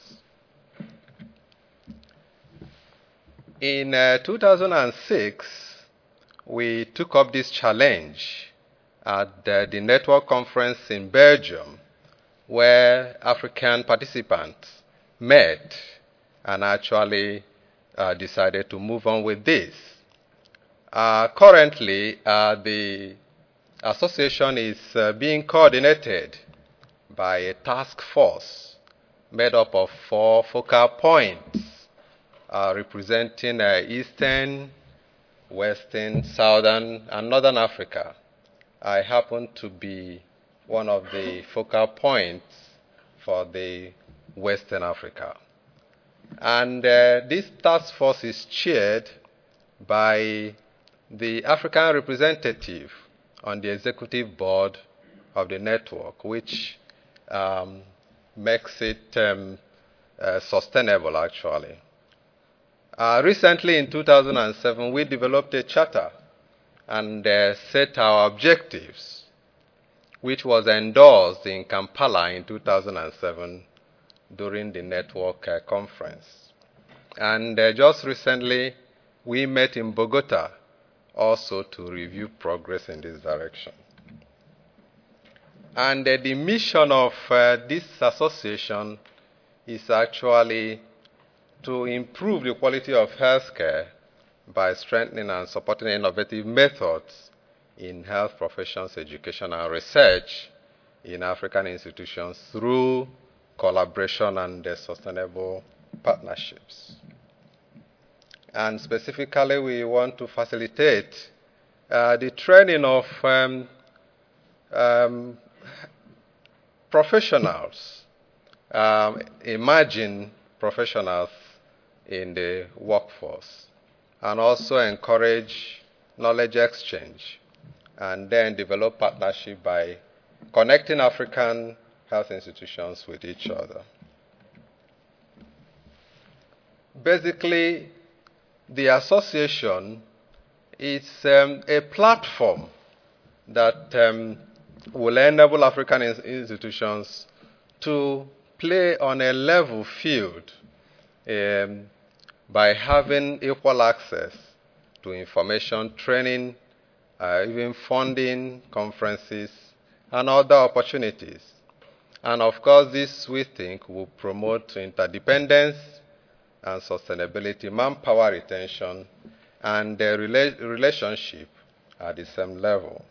In 2006, we took up this challenge at the Network Conference in Belgium, where African participants met and actually decided to move on with this. Currently, the association is being coordinated by a task force made up of 4 focal points representing Eastern, Western, Southern, and Northern Africa. I happen to be one of the focal points for the Western Africa. And this task force is chaired by the African representative on the executive board of the network, which makes it sustainable, actually. Recently, in 2007, we developed a charter and set our objectives, which was endorsed in Kampala in 2007 during the network conference. And just recently, we met in Bogota also to review progress in this direction. And the mission of this association is actually to improve the quality of healthcare by strengthening and supporting innovative methods in health professions, education, and research in African institutions through collaboration and sustainable partnerships. And specifically, we want to facilitate the training of professionals, emerging professionals in the workforce, and also encourage knowledge exchange, and then develop partnership by connecting African health institutions with each other. Basically, the association is a platform that will enable African institutions to play on a level field by having equal access to information, training, even funding, conferences, and other opportunities. And of course, this, we think, will promote interdependence and sustainability, manpower retention, and the relationship at the same level.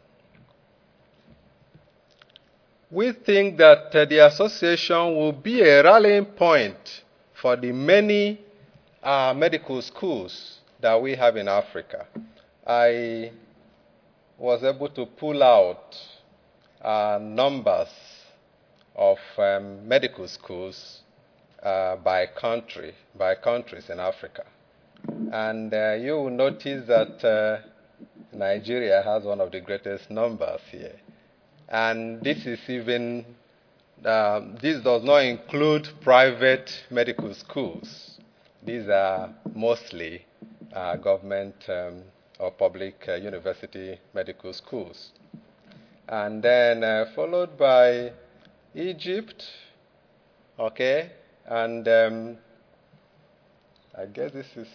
We think that the association will be a rallying point for the many medical schools that we have in Africa. I was able to pull out numbers of medical schools by countries in Africa. And you will notice that Nigeria has one of the greatest numbers here. And this is even, this does not include private medical schools. These are mostly government or public university medical schools. And then followed by Egypt, okay, and I guess this is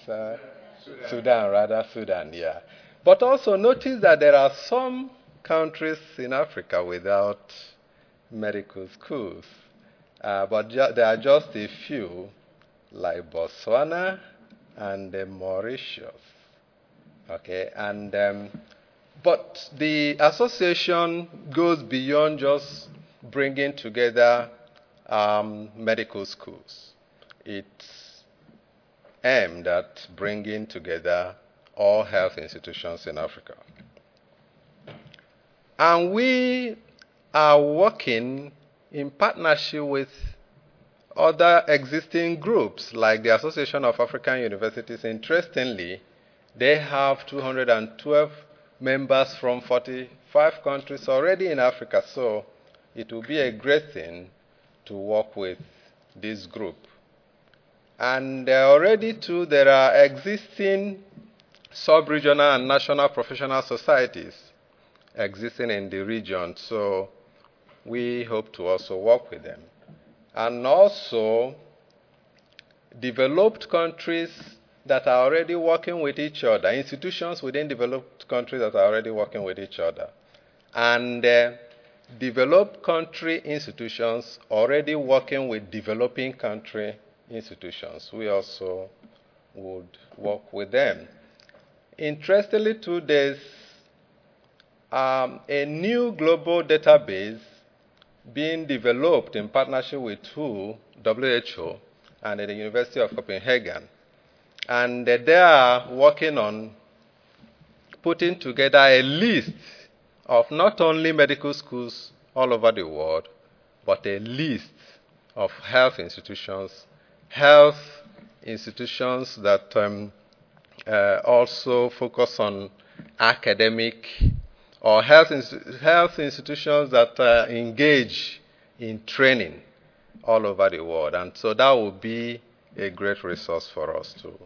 Sudan, yeah. But also notice that there are some countries in Africa without medical schools, but there are just a few, like Botswana and Mauritius, okay, and but the association goes beyond just bringing together medical schools. It's aimed at bringing together all health institutions in Africa. And we are working in partnership with other existing groups, like the Association of African Universities. Interestingly, they have 212 members from 45 countries already in Africa, so it will be a great thing to work with this group. And already too, there are existing sub-regional and national professional societies existing in the region, so we hope to also work with them. And also, developed countries that are already working with each other, institutions within developed countries that are already working with each other, and developed country institutions already working with developing country institutions. We also would work with them. Interestingly, too, there's a new global database being developed in partnership with WHO and the University of Copenhagen. And they are working on putting together a list of not only medical schools all over the world, but a list of health institutions that also focus on academic or health institutions that engage in training all over the world. And so that will be a great resource for us too.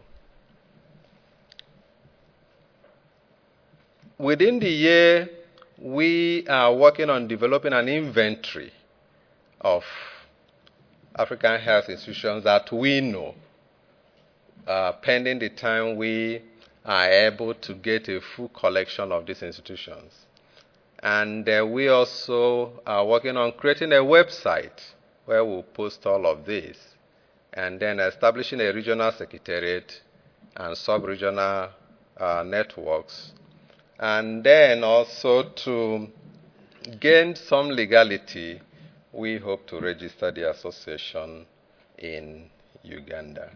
Within the year, we are working on developing an inventory of African health institutions that we know, pending the time we are able to get a full collection of these institutions. And we also are working on creating a website where we'll post all of this, and then establishing a regional secretariat and sub-regional networks. And then also to gain some legality, we hope to register the association in Uganda.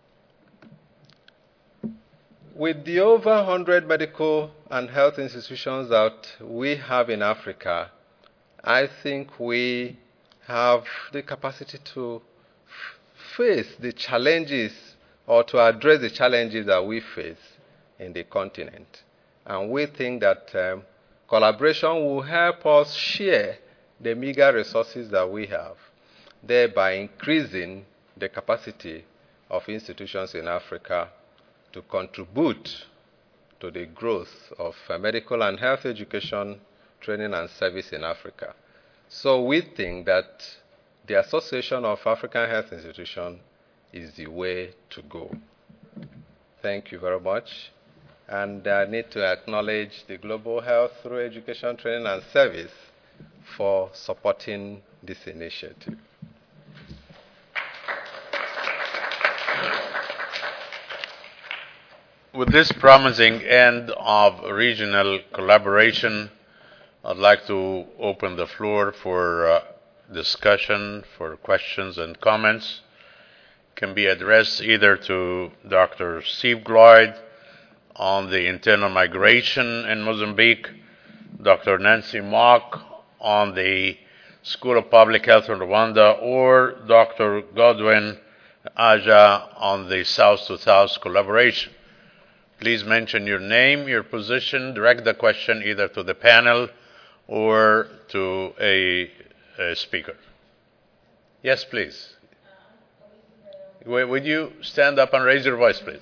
With the over 100 medical and health institutions that we have in Africa, I think we have the capacity to face the challenges or to address the challenges that we face in the continent. And we think that collaboration will help us share the meager resources that we have, thereby increasing the capacity of institutions in Africa to contribute to the growth of medical and health education, training and service in Africa. So we think that the Association of African Health Institutions is the way to go. Thank you very much. And I need to acknowledge the Global Health Through Education, Training and Service for supporting this initiative. With this promising end of regional collaboration, I'd like to open the floor for discussion, for questions and comments. Can be addressed either to Dr. Steve Gloyd on the internal migration in Mozambique, Dr. Nancy Mock on the School of Public Health in Rwanda, or Dr. Godwin Aja on the South-to-South collaboration. Please mention your name, your position, direct the question either to the panel or to a speaker. Yes, please. Would you stand up and raise your voice, please?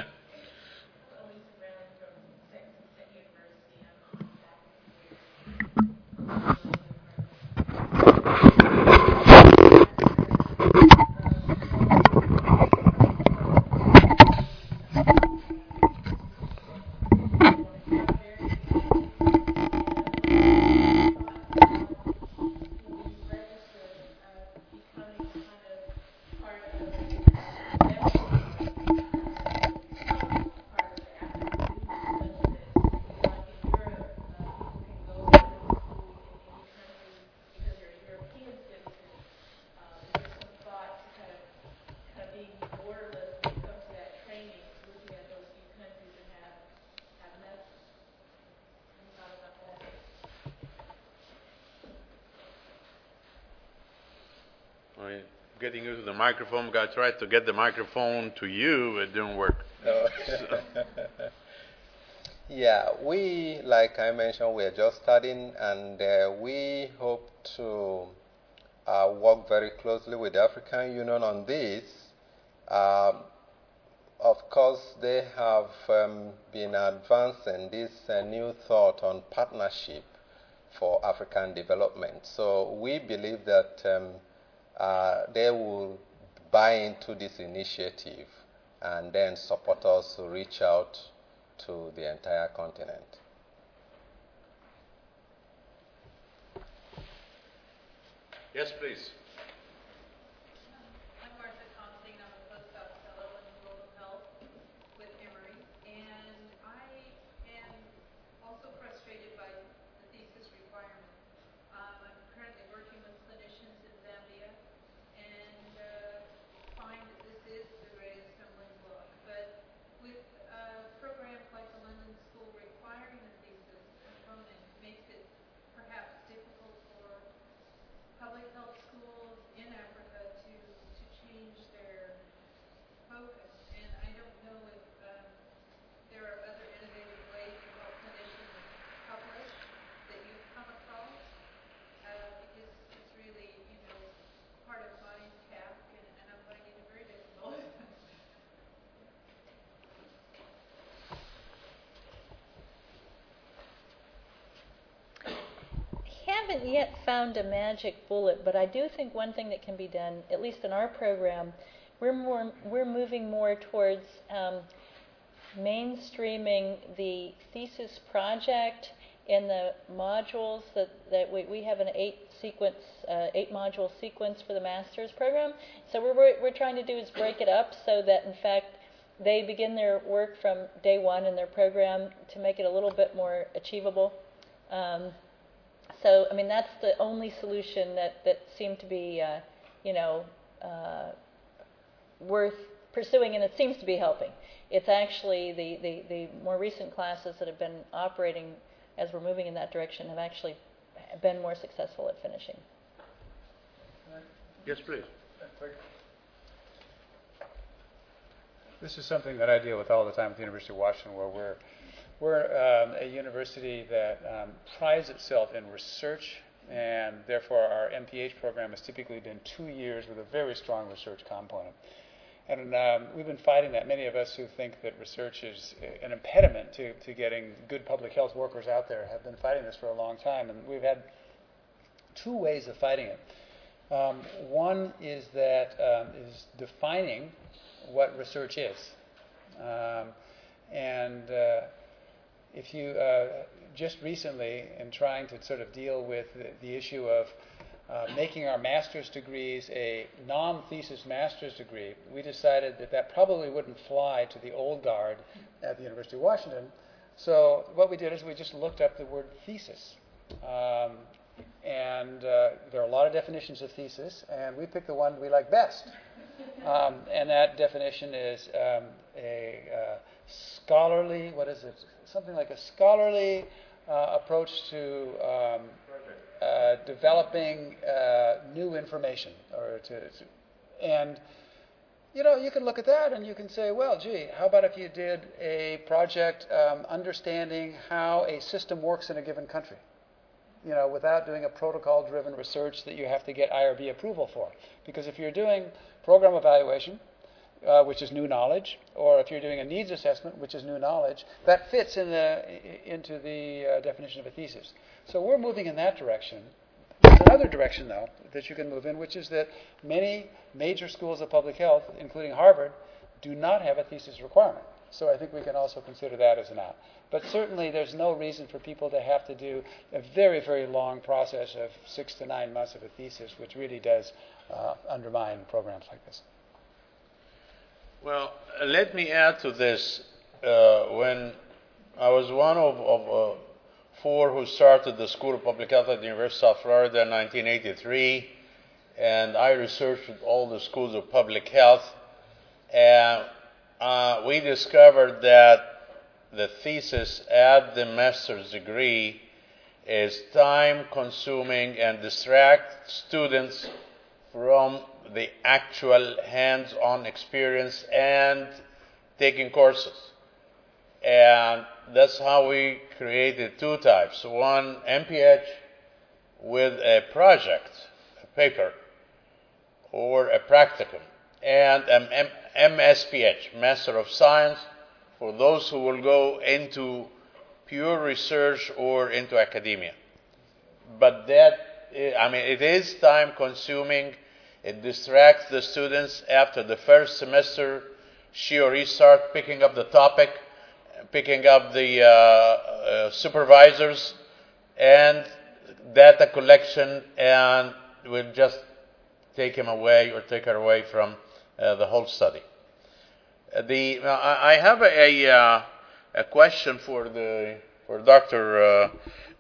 Getting you to the microphone, I tried to get the microphone to you, it didn't work. Yeah, like I mentioned, we're just starting, and we hope to work very closely with the African Union on this. Of course, they have been advancing this new thought on partnership for African development. So we believe that they will buy into this initiative and then support us to reach out to the entire continent. Yes, please. I'm Martha Constantine. I'm a postdoc fellow in global health with Emory, and I am also frustrated by the thesis requirement. I'm currently working with haven't yet found a magic bullet, but I do think one thing that can be done, at least in our program, we're moving more towards mainstreaming the thesis project in the modules that we have an 8-module sequence for the master's program. So we're trying to do is break it up so that in fact they begin their work from day one in their program to make it a little bit more achievable. So I mean that's the only solution that seemed to be worth pursuing, and it seems to be helping. It's actually the more recent classes that have been operating as we're moving in that direction have actually been more successful at finishing. Yes, please. This is something that I deal with all the time at the University of Washington, where we're a university that prides itself in research, and therefore our MPH program has typically been 2 years with a very strong research component. And we've been fighting that. Many of us who think that research is an impediment to getting good public health workers out there have been fighting this for a long time. And we've had 2 ways of fighting it. One is defining what research is. If you just recently, in trying to sort of deal with the issue of making our master's degrees a non-thesis master's degree, we decided that probably wouldn't fly to the old guard at the University of Washington. So what we did is we just looked up the word thesis. And there are a lot of definitions of thesis, and we picked the one we like best. And that definition is a scholarly, what is it? Something like a scholarly approach to developing new information, and you can look at that and you can say, well, gee, how about if you did a project understanding how a system works in a given country, without doing a protocol-driven research that you have to get IRB approval for. Because if you're doing program evaluation, which is new knowledge, or if you're doing a needs assessment, which is new knowledge, that fits into the definition of a thesis. So we're moving in that direction. There's another direction, though, that you can move in, which is that many major schools of public health, including Harvard, do not have a thesis requirement. So I think we can also consider that as an out. But certainly there's no reason for people to have to do a very, very long process of 6 to 9 months of a thesis, which really does undermine programs like this. Well, let me add to this. When I was one of 4 who started the School of Public Health at the University of Florida in 1983, and I researched with all the schools of public health, and we discovered that the thesis at the master's degree is time-consuming and distracts students from the actual hands-on experience and taking courses. And that's how we created 2 types. One, MPH with a project, a paper, or a practicum, and MSPH, Master of Science, for those who will go into pure research or into academia. But it is time-consuming. It distracts the students. After the first semester, she or he starts picking up the topic, picking up the supervisors and data collection, and will just take him away or take her away from the whole study. I have a question for Dr.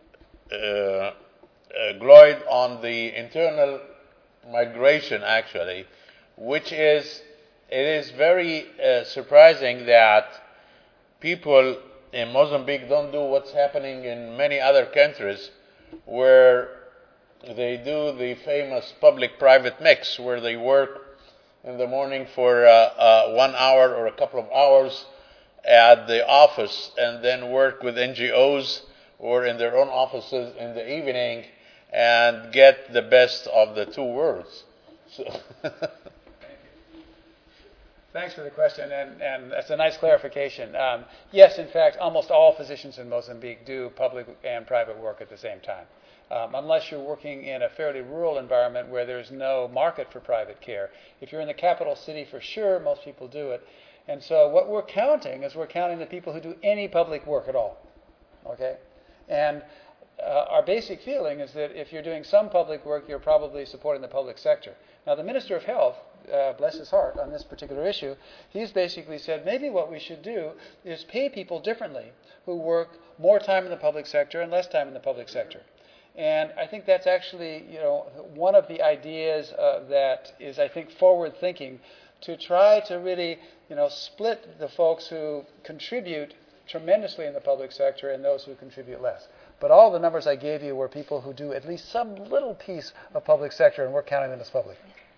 Gloyd on the internal migration, actually, which is, it is very surprising that people in Mozambique don't do what's happening in many other countries, where they do the famous public-private mix, where they work in the morning for 1 hour or a couple of hours at the office, and then work with NGOs or in their own offices in the evening, and get the best of the 2 worlds. So Thanks for the question, and that's a nice clarification. Yes, in fact, almost all physicians in Mozambique do public and private work at the same time. unless you're working in a fairly rural environment where there's no market for private care. If you're in the capital city, for sure, most people do it. And so what we're counting is we're counting the people who do any public work at all. Okay? And our basic feeling is that if you're doing some public work, you're probably supporting the public sector. Now, the Minister of Health, bless his heart, on this particular issue, he's basically said maybe what we should do is pay people differently who work more time in the public sector and less time in the public sector. And I think that's actually, one of the ideas that is, I think, forward-thinking to try to really, split the folks who contribute tremendously in the public sector and those who contribute less. But all the numbers I gave you were people who do at least some little piece of public sector, and we're counting them as public.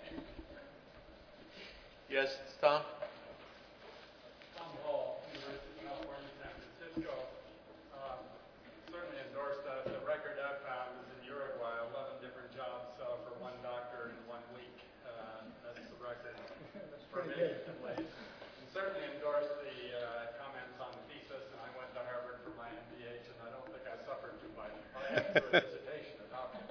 Yes, Tom? Tom Hall, University of California, San Francisco. Certainly endorsed the record I found was in Uruguay, 11 different jobs for one doctor in 1 week. That's the record for me, at least. And certainly endorsed the comments on the thesis, and I went to Harvard for my MBH, and I don't think I suffered too much. I had to do a dissertation about it.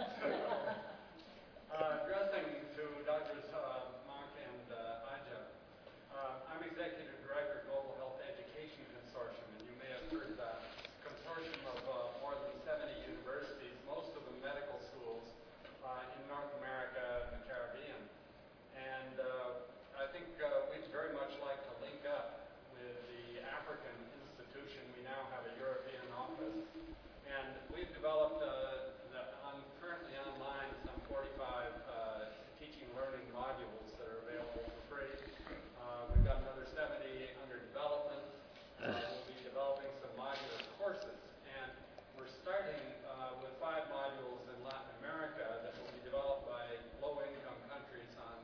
Addressing to Drs. Mock and Aja, I'm Executive Director of Global Health Education Consortium, and you may have heard that. Consortium of more than 70 universities, most of them medical schools in North America and the Caribbean. And I think we'd very much like to link up with the African institution. We now have a European office. And we've developed currently online some 45 teaching and learning modules that are available for free. We've got another 70 under development. We'll be developing some modular courses. And we're starting with 5 modules in Latin America that will be developed by low-income countries on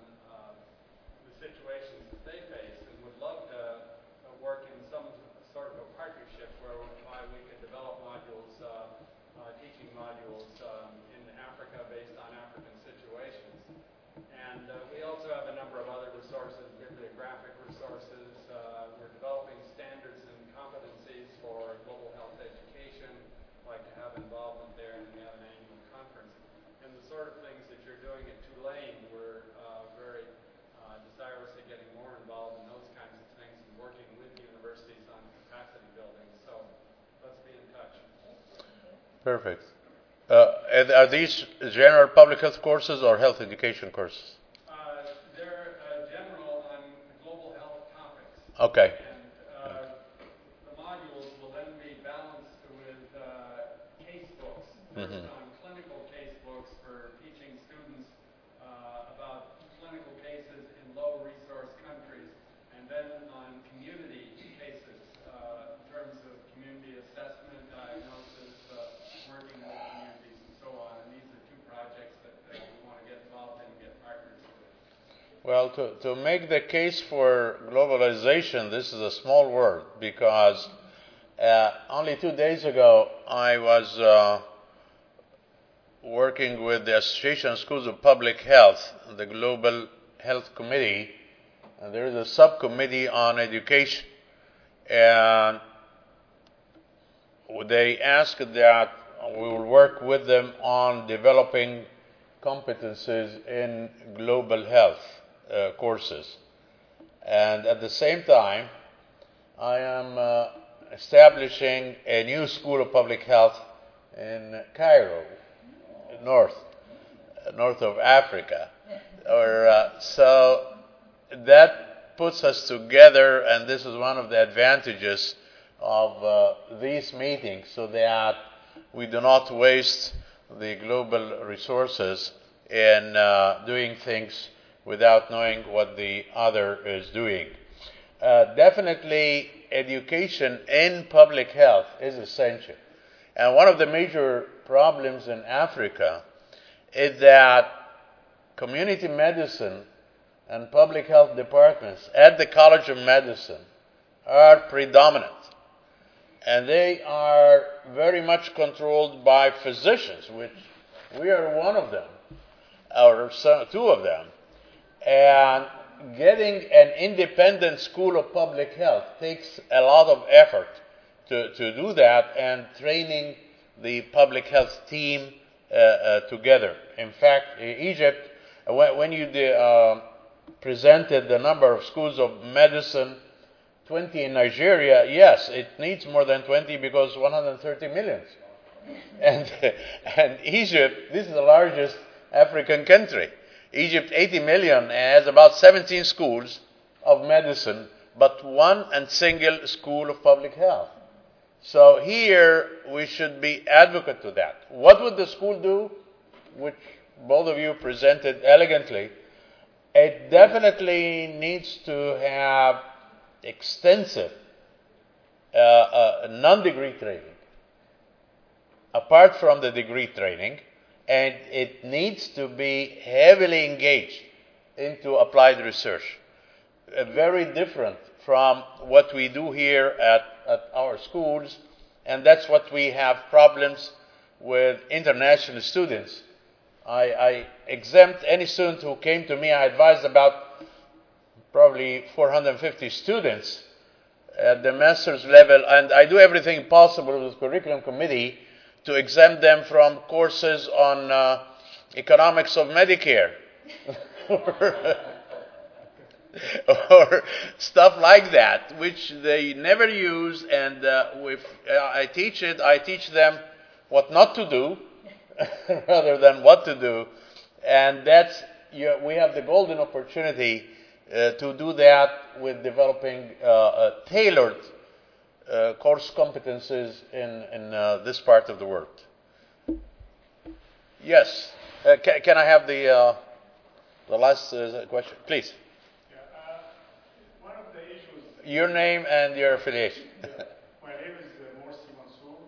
the situations that they face, and would love to work in some sort of a partnership whereby we could develop modules, teaching modules in Africa based on African situations. And we also have a number of other resources, bibliographic resources. We're developing standards and competencies for global health education. Like to have involvement there, and we have an annual conference. And the sort of things that you're doing at Tulane, we're very desirous of getting more involved in those kinds of things and working with universities on capacity building. So let's be in touch. Perfect. And are these general public health courses or health education courses? They're general on global health topics. Okay. And the modules will then be balanced with case books, first on clinical case books for teaching students about clinical cases in low-resource countries, and then on community cases in terms of community assessment, diagnosis, working with communities, and so on. And these are 2 projects that we want to get involved in and get partners with. Well, to make the case for globalization, this is a small word, because only 2 days ago I was working with the Association of Schools of Public Health, the Global Health Committee, and there is a subcommittee on education. And they asked that we will work with them on developing competencies in global health courses. And at the same time, I am establishing a new school of public health in Cairo, north of Africa. So that puts us together, and this is one of the advantages of these meetings, so that we do not waste the global resources in doing things without knowing what the other is doing. Definitely, education in public health is essential. And one of the major problems in Africa is that community medicine and public health departments at the College of Medicine are predominant. And they are very much controlled by physicians, which we are one of them, or 2 of them. And getting an independent school of public health takes a lot of effort to do that, and training the public health team together. In fact, Egypt, when you presented the number of schools of medicine, 20 in Nigeria, yes, it needs more than 20 because 130 million. And Egypt, this is the largest African country. Egypt, 80 million, has about 17 schools of medicine, but one and single school of public health. So here we should be advocate to that. What would the school do? Which both of you presented elegantly. It definitely needs to have extensive non-degree training, apart from the degree training, and it needs to be heavily engaged into applied research. Very different from what we do here at our schools, and that's what we have problems with international students. I exempt any student who came to me. I advised about probably 450 students at the master's level, and I do everything possible with the curriculum committee to exempt them from courses on economics of Medicare or stuff like that, which they never use. And if I teach them what not to do rather than what to do. And that's we have the golden opportunity to do that with developing tailored course competencies in this part of the world. Yes. Can I have the last question, please? One of the issues. Your name and your affiliation. My name is Morsi Mansour.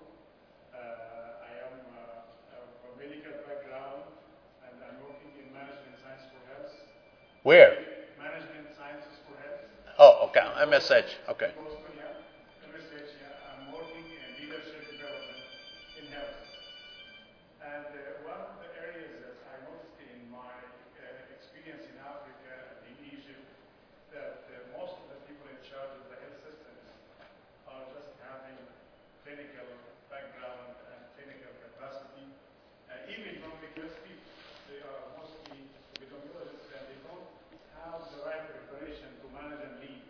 I am of a medical background, and I'm working in management science for health. Where? Management sciences for health. Oh, okay. MSH. Okay. Boston, yeah. MSH, yeah. I'm working in leadership development in health. And one of the areas that I noticed in my experience in Africa and in Egypt, that most of the people in charge of the health systems are just having clinical background and clinical capacity. Even public health people, they are mostly epidemiologists, and they don't have the right preparation to manage and lead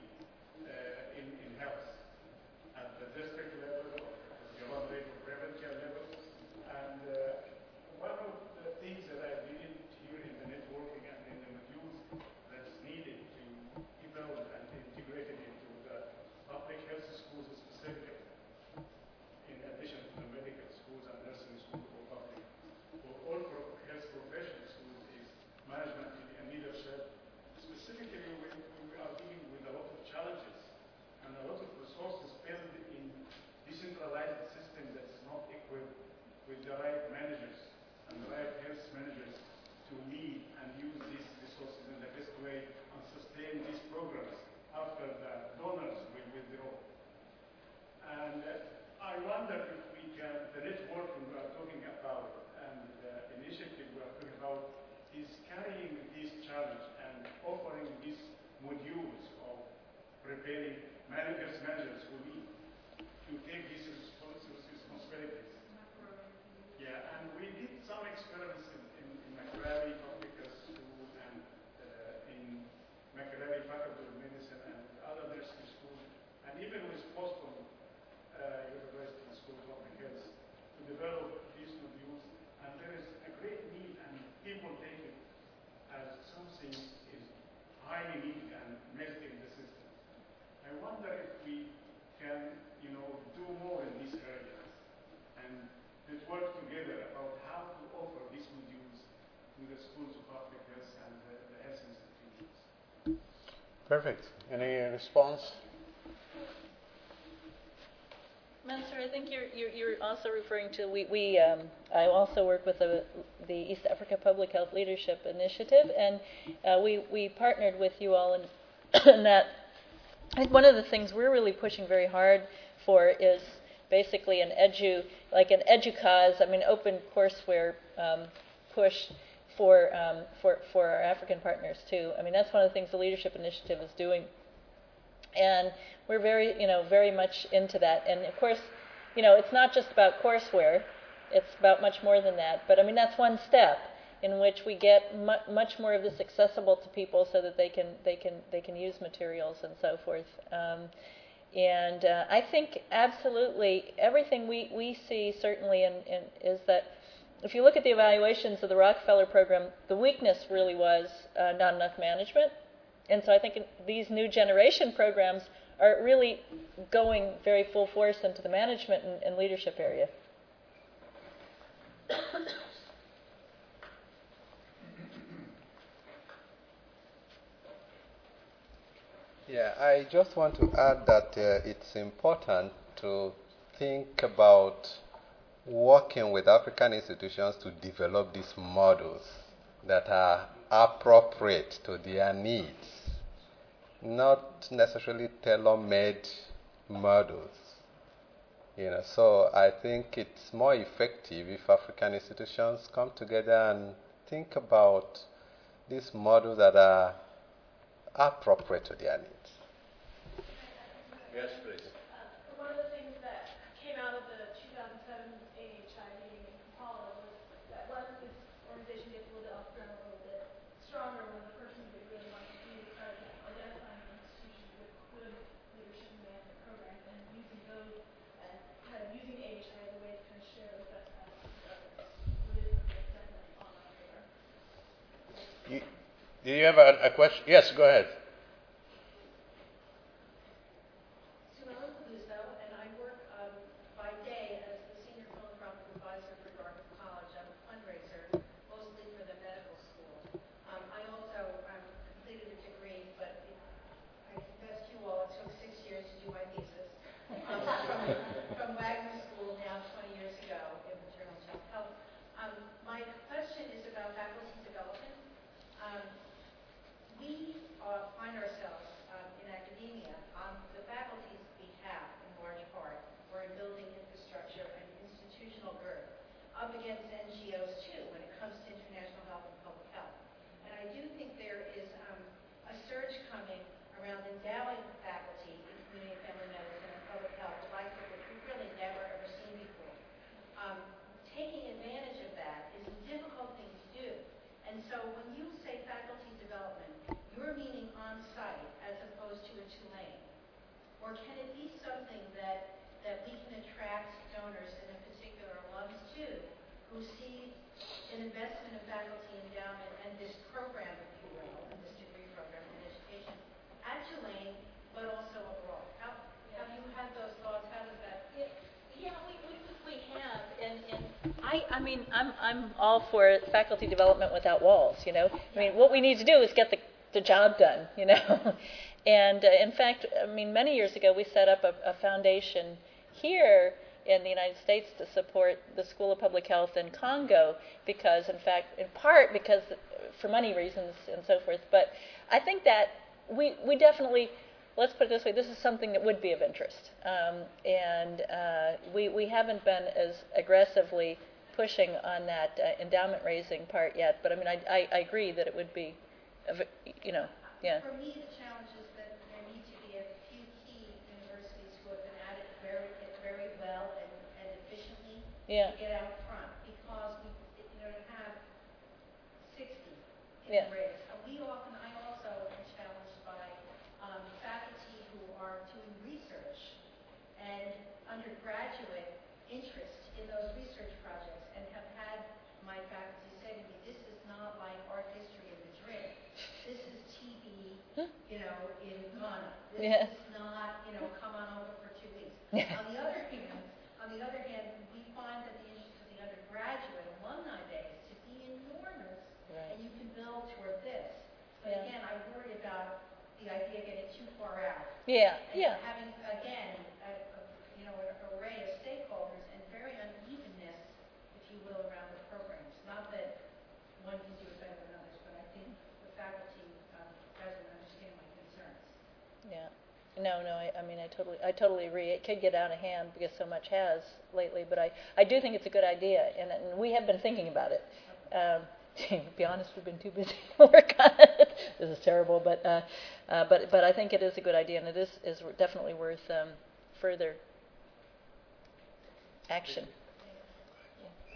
in health at the district level or the level, provincial level. And one of the things that I did here in the networking and in the modules that's needed to develop and integrate it into the public health schools specifically, in addition to the medical schools and nursing schools or public, or all health professional schools, is management and leadership. Specifically, we are dealing with a lot of challenges and a lot of resources built in decentralized system that's not equipped with the right managers and the right health managers to lead and use these resources in the best way and sustain these programs after the donors will withdraw. And I wonder if we can, the networking we are talking about and the initiative we are talking about is carrying this challenge and offering these modules of preparing managers who need to take these responsibilities. Yeah, and we did some experiments in Makerere Public School and in Makerere Faculty of Medicine and other nursing schools, and even with Boston University School of Public Health to develop these modules. And there is a great need, and people take it as something is highly needed and melting the system. I wonder if we can, do more in these areas and let's work together about how to offer these modules to the schools of public health and the health institutions. Perfect. Any response? Master, I think you're also referring to I also work with the East Africa Public Health Leadership Initiative, and we partnered with you all in that. I think one of the things we're really pushing very hard for is basically an EDUCAUSE, open courseware push for our African partners too. That's one of the things the Leadership Initiative is doing. And we're very much into that. And of course, it's not just about courseware. It's about much more than that. But I mean, that's one step in which we get much more of this accessible to people so that they can use materials and so forth. And I think absolutely everything we see certainly is that if you look at the evaluations of the Rockefeller program, the weakness really was not enough management. And so I think these new generation programs are really going very full force into the management and leadership area. Yeah, I just want to add that it's important to think about working with African institutions to develop these models that are appropriate to their needs, not necessarily tailor-made models. So I think it's more effective if African institutions come together and think about these models that are appropriate to their needs. Yes, please. One of the things that came out of the 2007 AHI meeting in Kampala was that once this organization gets a little bit off the ground, a little bit stronger, one of the first things they really want to do is start identifying institutions with good leadership and management programs and using those and kind of using AHI as a way to kind of share those best practices with others. So it is definitely on our radar. Do you have a question? Yes, go ahead. Simone Caluso, and I work by day as the Senior Philanthropic Advisor for Dartmouth College. I'm a fundraiser, mostly for the medical school. I also completed a degree, but I confess to you all, it took 6 years to do my thesis from Wagner School now 20 years ago in maternal child health. My question is about faculty development. We find ourselves in academia on the faculty's behalf in large part, or in building infrastructure and institutional girth, up against NGOs too when it comes to international health and public health. And I do think there is a surge coming around endowing faculty in community and family medicine and public health, the likes of which we've really never ever seen before. Taking advantage of that is a difficult thing to do. And so when you say faculty development, you're meaning on-site as opposed to a Tulane. Or can it be something that we can attract donors, and in particular alums too, who see an investment in faculty endowment and this program, if you will, and this degree program in education at Tulane, but also abroad? Have you had those thoughts? How does that? Yeah, we have, and I mean, I'm all for faculty development without walls. I mean, what we need to do is get the job done. And in fact, I mean, many years ago we set up a foundation here in the United States to support the School of Public Health in Congo because, in fact, in part because for money reasons and so forth. But I think that we definitely. Let's put it this way, this is something that would be of interest. And we haven't been as aggressively pushing on that endowment raising part yet, but I mean, I agree that it would be, yeah. For me, the challenge is that there need to be a few key universities who have been at it very well and efficiently to get out front, because to have 60 in the race. I also am challenged by faculty who are doing research and undergraduate interest in those research projects, and have had my faculty say to me, this is not like art history in Madrid. This is TB, in Ghana. This is not, come on over for 2 weeks. On the other hand, we find that the interest of the undergraduate alumni base to be enormous, and you can build toward this. But again, I worry about the idea of getting too far out. Having, again, an array of stakeholders and very unevenness, if you will, around the programs. Not that one can do it better than others, but I think the faculty doesn't understand my concerns. Yeah. No, I mean, I totally agree. It could get out of hand because so much has lately, but I do think it's a good idea, and we have been thinking about it. To be honest, we've been too busy to work on it. This is terrible, but I think it is a good idea, and it is definitely worth further action.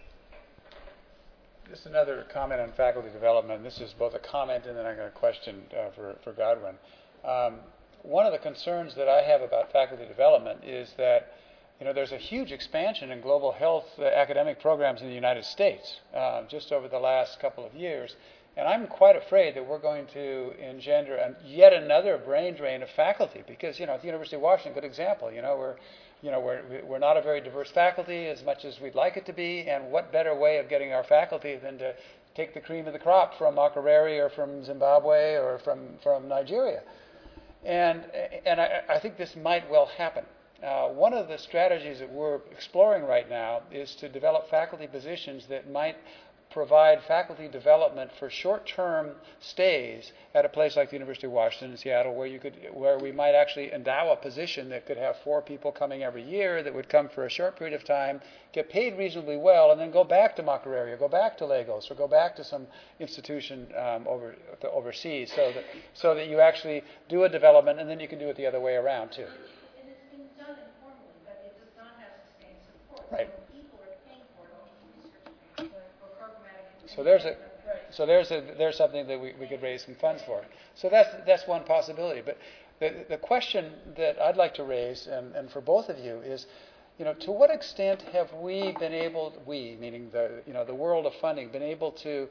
Just another comment on faculty development. This is both a comment and then I got a question for Godwin. One of the concerns that I have about faculty development is that there's a huge expansion in global health academic programs in the United States just over the last couple of years. And I'm quite afraid that we're going to engender yet another brain drain of faculty because, at the University of Washington, good example, we're not a very diverse faculty as much as we'd like it to be, and what better way of getting our faculty than to take the cream of the crop from Makerere or from Zimbabwe or from Nigeria. And I think this might well happen. One of the strategies that we're exploring right now is to develop faculty positions that might provide faculty development for short-term stays at a place like the University of Washington in Seattle, where we might actually endow a position that could have 4 people coming every year that would come for a short period of time, get paid reasonably well, and then go back to Makerere, or go back to Lagos, or go back to some institution overseas, so that you actually do a development, and then you can do it the other way around too. And it's being done informally, but it does not have sustained support. Right. So people are paying for it, only research or programmatic. So there's something that we could raise some funds for. So that's one possibility. But the question that I'd like to raise, and for both of you, is, to what extent have we been able, meaning the world of funding, been able to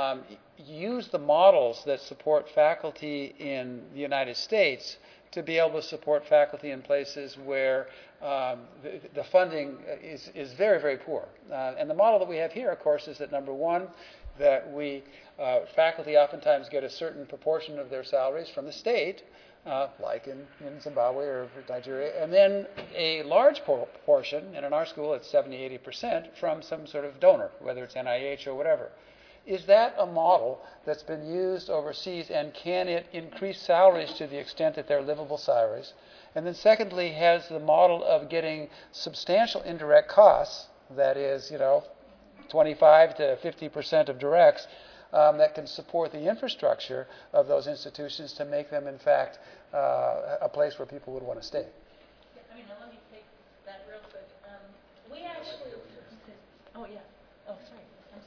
use the models that support faculty in the United States to be able to support faculty in places where the funding is very, very poor. And the model that we have here, of course, is that number one, that faculty oftentimes get a certain proportion of their salaries from the state, like in Zimbabwe or Nigeria, and then a large portion, and in our school it's 70-80%, from some sort of donor, whether it's NIH or whatever. Is that a model that's been used overseas, and can it increase salaries to the extent that they're livable salaries? And then secondly, has the model of getting substantial indirect costs, that is, 25 to 50% of directs, that can support the infrastructure of those institutions to make them, in fact, a place where people would want to stay? Let me take that real quick. We actually... Oh, yeah. Oh, sorry.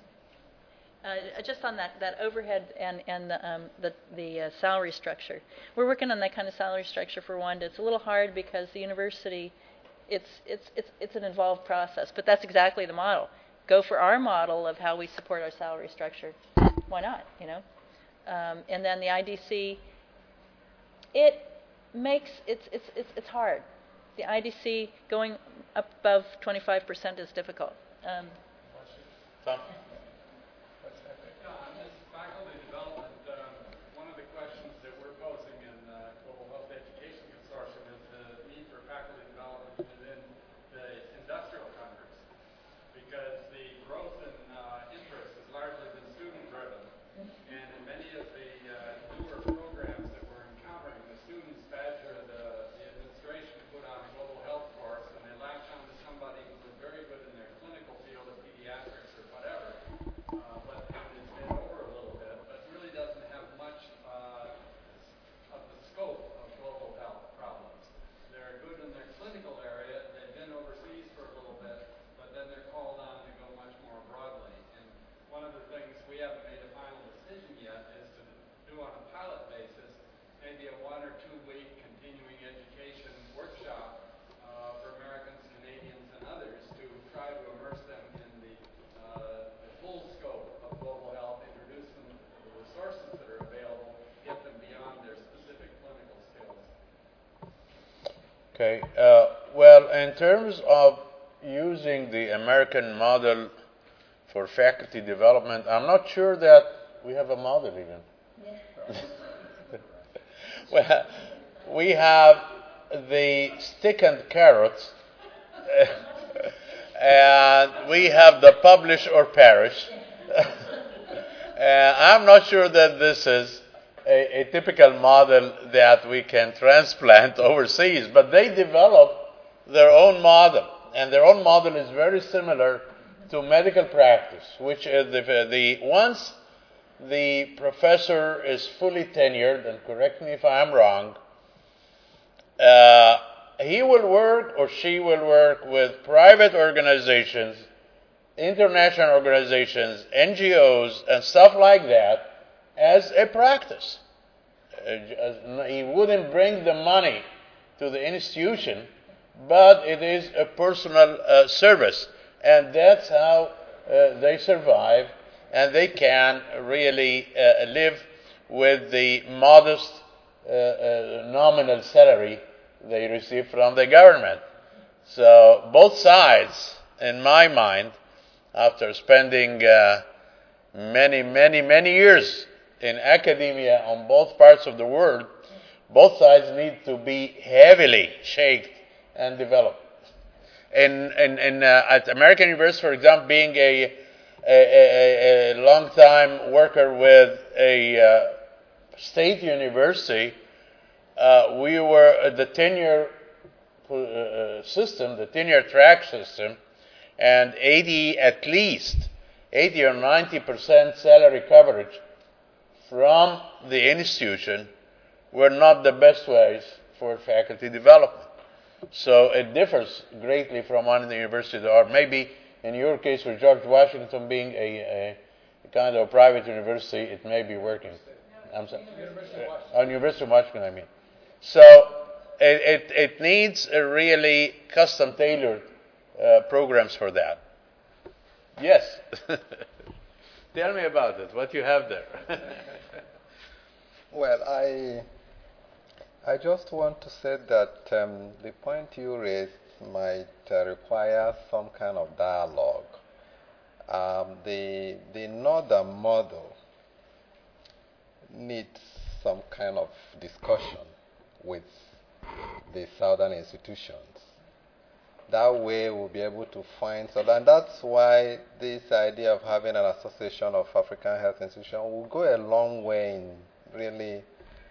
Just on that overhead and the salary structure. We're working on that kind of salary structure for Wanda. It's a little hard because the university, it's an involved process, but that's exactly the model. Go for our model of how we support our salary structure. Why not? And then the IDC, it's hard. The IDC going up above 25% is difficult. Tom? Faculty development, one of the questions that we're posing in Global Health Education Consortium is the need for faculty development within the industrial countries, because the growth in interest has largely been student-driven, and in many of the newer programs that we're encountering, the students badger the administration to put on a global health course, and they latch on to somebody who is very good in their clinical field of pediatrics or whatever, but it's been over a little bit, but really doesn't have much of the scope of global health problems. They're good in their clinical area, they've been overseas for a little bit, but then they're called on to go much more broadly. And one of the things we haven't made a final decision yet is to do on a pilot basis maybe a 1 or 2 week continuing education workshop for Americans, Canadians, and others to try to immerse them in the full scope of global health, introduce them to the resources that are available, get them beyond their specific clinical skills. Okay. Well, in terms of using the American model for faculty development, I'm not sure that we have a model even. Well, we have the stick and carrot, and we have the publish or perish. I'm not sure that this is a typical model that we can transplant overseas, but they develop their own model, and their own model is very similar to medical practice, which is once the professor is fully tenured, and correct me if I'm wrong, he will work or she will work with private organizations international organizations, NGOs, and stuff like that as a practice. He wouldn't bring the money to the institution, but it is a personal service. And that's how they survive, and they can really live with the modest nominal salary they receive from the government. So both sides, in my mind, after spending many years in academia on both parts of the world, both sides need to be heavily shaped and developed. At American University, for example, being a long-time worker with a state university, we were the tenure system, the tenure track system, and at least 80 or 90% salary coverage from the institution were not the best ways for faculty development. So it differs greatly from one university, or maybe in your case with George Washington being a kind of private university, it may be working. I'm sorry. University of Washington, I mean. So it needs a really custom-tailored programs for that. Yes. Tell me about it, what you have there. Well, I just want to say that the point you raised might require some kind of dialogue. The northern model needs some kind of discussion with the southern institutions. That way we'll be able to find, and that's why this idea of having an association of African health institutions will go a long way in really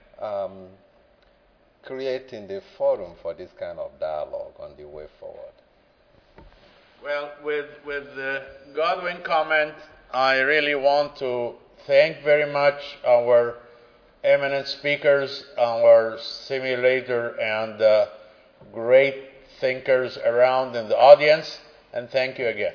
creating the forum for this kind of dialogue on the way forward. Well, with the Godwin comment, I really want to thank very much our eminent speakers, our simulator, and great thinkers around in the audience, and thank you again.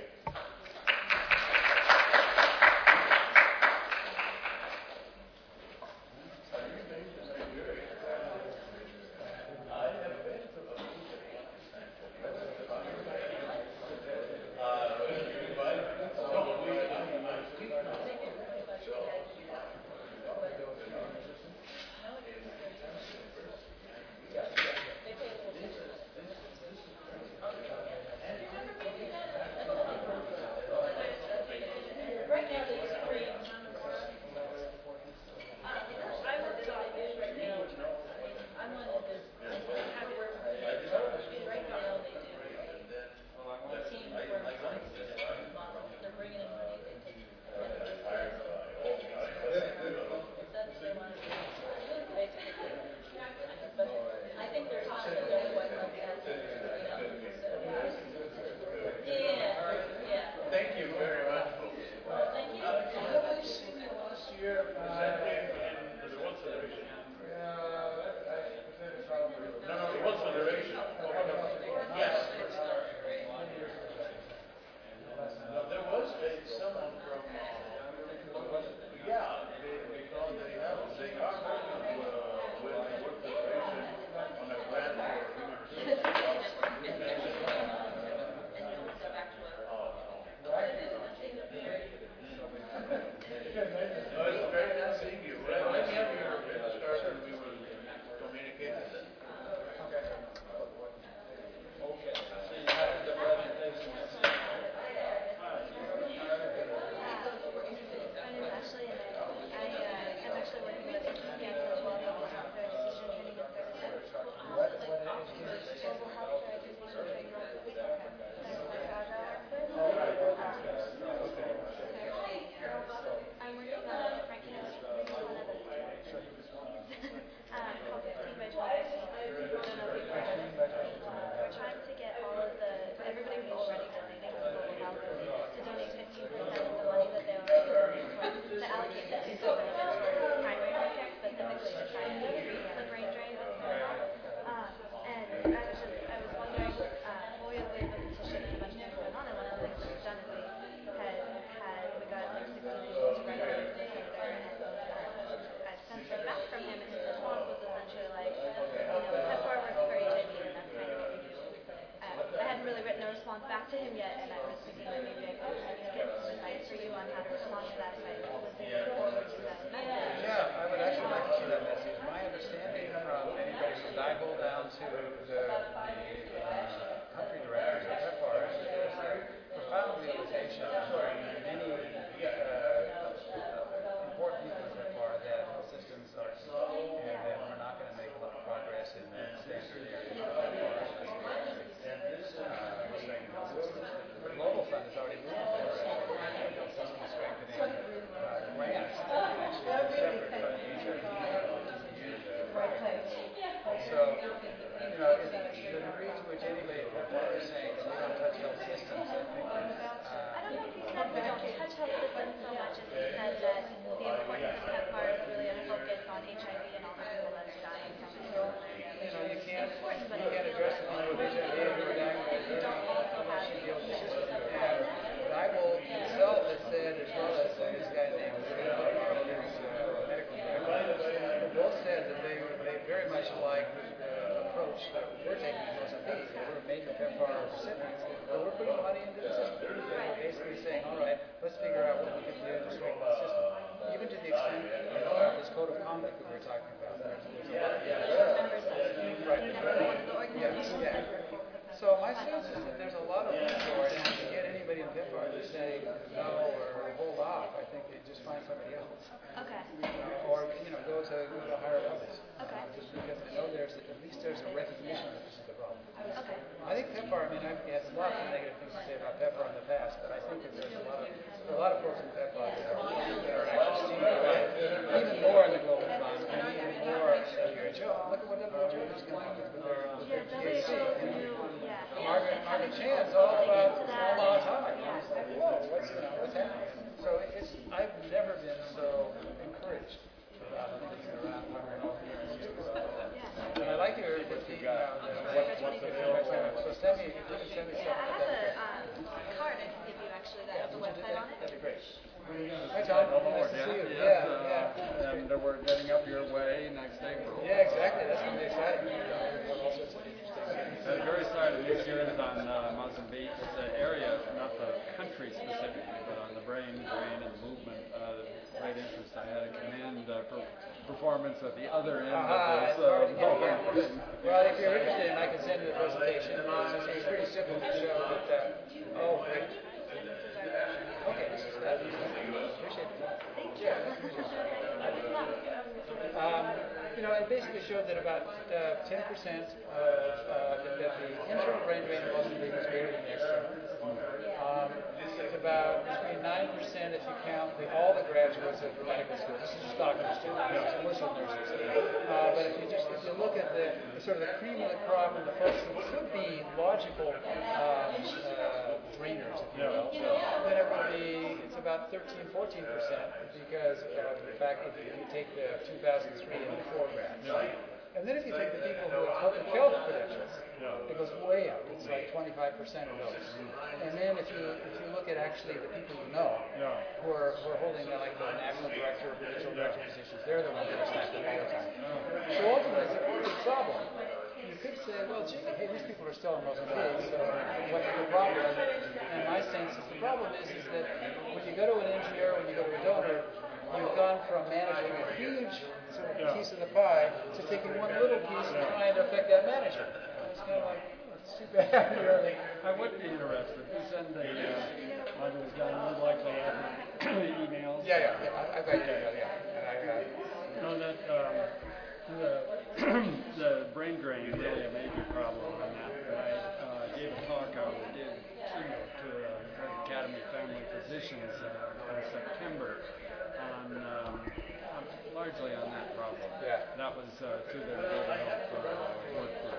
back to him yet, and I was thinking that maybe I could get some advice for you on how to respond to that if I was to forward you that message. Yeah, I would actually like to see that message. My understanding from anybody from Dibel down to the country directors of PEPFAR is there's a profound realization for many important people in PEPFAR that health systems are slow and that we're not going to make a lot of progress in the standard area of PEPFAR. The Global Fund has already moved in that direction. Health system strengthening grants that can actually be separate from the So, the degree to which anybody at PEPFAR is saying that we don't touch health systems, I think I don't think he said we don't touch health systems so much as he said that the importance of PEPFAR is really a focus on HIV and all the people that are dying from it. you can't address the people with HIV who are dying of it unless you deal with the system. And Dibel himself has said, as well as this guy named medical director, who both said that they very much like the approach that we're taking in Mozambique. We're major PEPFAR recipients, but we're putting money into the system. We're basically saying, all right, let's figure out what we can do to strengthen the system. Even to the extent of this code of conduct that we were talking about. There's a lot of right. Yeah. So my sense is that there's a lot of room for it, and to get anybody in PEPFAR to say no or hold off, I think they just find somebody else. Okay. Or go to higher levels. Okay. Just because I know at least there's a recognition that this is the problem. Okay. I think PEPFAR, I've had lots of negative things to say about PEPFAR in the past, but I think that there's a lot of folks in PEPFAR that are actually steaming away, even more in the Global Fund, and even more at WHO. Look at what WHO is coming up with their THC. Margaret Chan's all about small time. It's like, whoa, what's happening? So I've never been so encouraged about thinking around health care and using this. And I like your critique now. So send me something. Yeah, I have a card I can give you actually that has a website on it. That'd be great. Hi, Tom. Nice to see you. Yeah. And we're getting up your way next April. Yeah, exactly. That's going to be exciting. All sorts of interesting things. I'm very excited. This year is on Mozambique. It's an area, not the country specifically, but on the brain drain, and the movement. Great interest. I had a command performance at the other end of this. Well, if you're interested, I can send you the presentation. It's pretty simple to show that. Great. Okay, this is that. Appreciate it. Thank you. It basically showed that about 10% that the internal brain drain in Mozambique was greater than the external. It's about between 9% if you count all the graduates of the medical school. This is just doctors too, commercial nurses. But if you look at the sort of the cream of the crop and the folks who could be logical drainers, if you will, then it's about 13-14% because of the fact that you take the 2003 and before grads. And then if you take the people who have public health credentials, it goes way up. It's like 25% of those. And then if you look at actually the people you know who are holding like the national director or provincial director positions, they're the ones that are snapped up all the time. So ultimately, it's a pretty big problem. You could say, well, gee, hey, these people are still in Mozambique, so what's the problem? And my sense is the problem is that when you go to an NGO, when you go to a donor, you've gone from managing a huge sort of piece of the pie to taking one little piece and trying to affect that management. It's kind of like, it's too bad, really. I would be interested. You send a, I was down, would likely have my emails. Yeah, I've got your email, yeah. The brain drain is really a major problem on that. I gave a talk I did to Academy of Family Physicians in September on largely on that problem. Yeah. That was to their global health work group.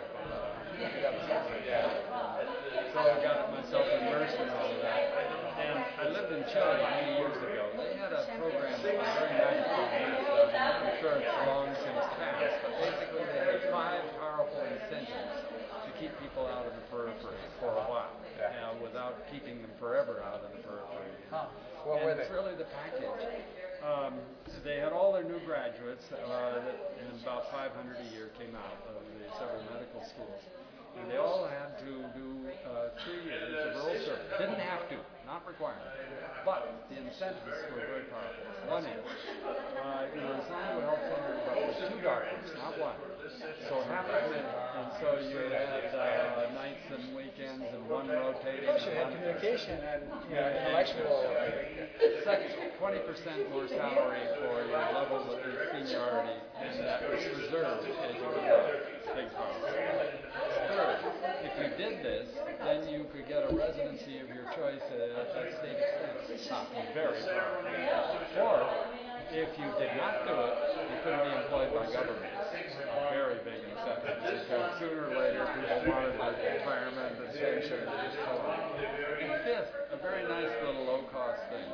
So I got myself immersed in all of that. And I lived in Chile many years ago. They had a program that was very nice. I'm sure it's long since passed, but basically they had 5 powerful incentives to keep people out of the periphery for a while, without keeping them forever out of the periphery. What were they? It's really the package. They had all their new graduates, and about 500 a year came out of the several medical schools. And they all had to do 3 years of rural service. Didn't have to, not required. But the incentives were very powerful. One is, you were assigned to a health center, but with 2 doctors, not one. So half a minute. And so you had nights and weekends and one rotating. Of course, you had communication and intellectual. Second, 20% more salary for your level of seniority, and that was preserved as you went up. Big power. Third, if you did this, then you could get a residency of your choice at state expense. Very powerful. Fourth, if you did not do it, you couldn't be employed by government. Very big incentive, because sooner or later people wanted retirement and pension and just go on. And fifth, a very nice little low-cost thing.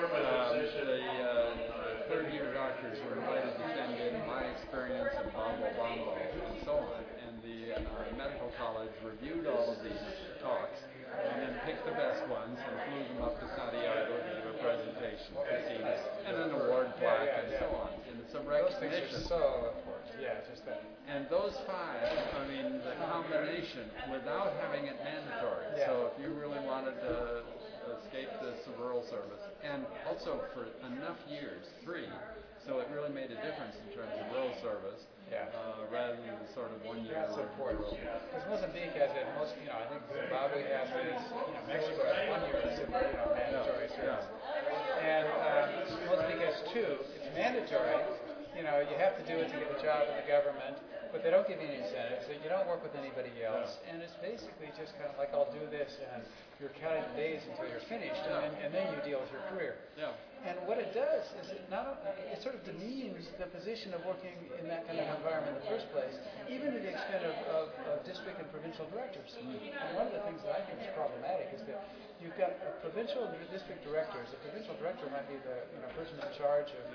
The third-year doctors were invited to send in my experience and Bombo and so on. And the medical college reviewed all of these talks and then picked the best ones and flew them up to Santiago to give a presentation, and an award plaque and so on. And it's a recognition. So important. Yeah, just that. And those 5, I mean, the combination without having it mandatory. Yeah. So if you really wanted to escape this rural service, and also for enough years, 3, so it really made a difference in terms of rural service, rather than the sort of 1 year. That's important. Because Mozambique has it, most, I think Zimbabwe has it, Mexico has 1 year mandatory service. And Mozambique has 2. It's mandatory. You have to do it to get a job in the government, but they don't give you any incentives, so you don't work with anybody else, and it's basically just kind of like, I'll do this, and you're counting the days until you're finished, and then you deal with your career. Yeah. And what it does is it sort of demeans the position of working in that kind of environment in the first place, even to the extent of district and provincial directors. And one of the things that I think is problematic is that you've got provincial and district directors. The provincial director might be the person in charge of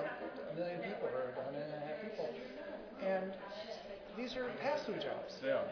1 million people or 1.5 million people, and these are pass-through jobs. Yeah.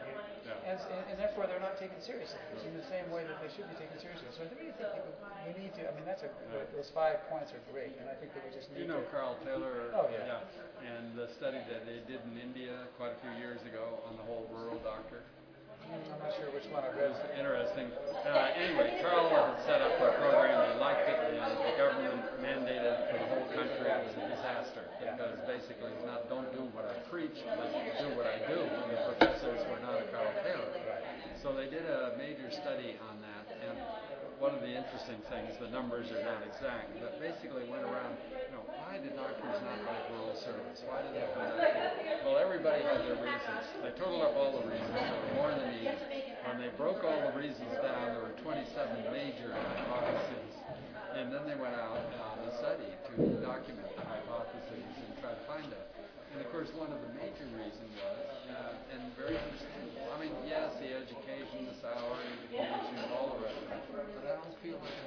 And therefore they're not taken seriously in the same way that they should be taken seriously. So I really think we need to. I mean, those 5 points are great, and I think that we just need. Carl Taylor. Oh yeah. And the study that they did in India quite a few years ago on the whole rural doctor. I'm not sure which one I read. It was interesting. Anyway, Carl had set up a program. He liked it. The government mandated for the whole country. It was a disaster because basically it's not don't do what I preach, but do what I do. And the professors were not a Carl Taylor. So they did a major study on that. And one of the interesting things, the numbers are not exact, but basically went around, why did doctors not like rural service? Why did they come out here? Well, everybody had their reasons. They totaled up all the reasons. There were more than these. When they broke all the reasons down, there were 27 major hypotheses. And then they went out on a study to document the hypotheses and try to find out. And of course, one of the major reasons was, and very understandable, I mean, yes, the education, the salary, the conditions, all the rest of it, but I don't feel like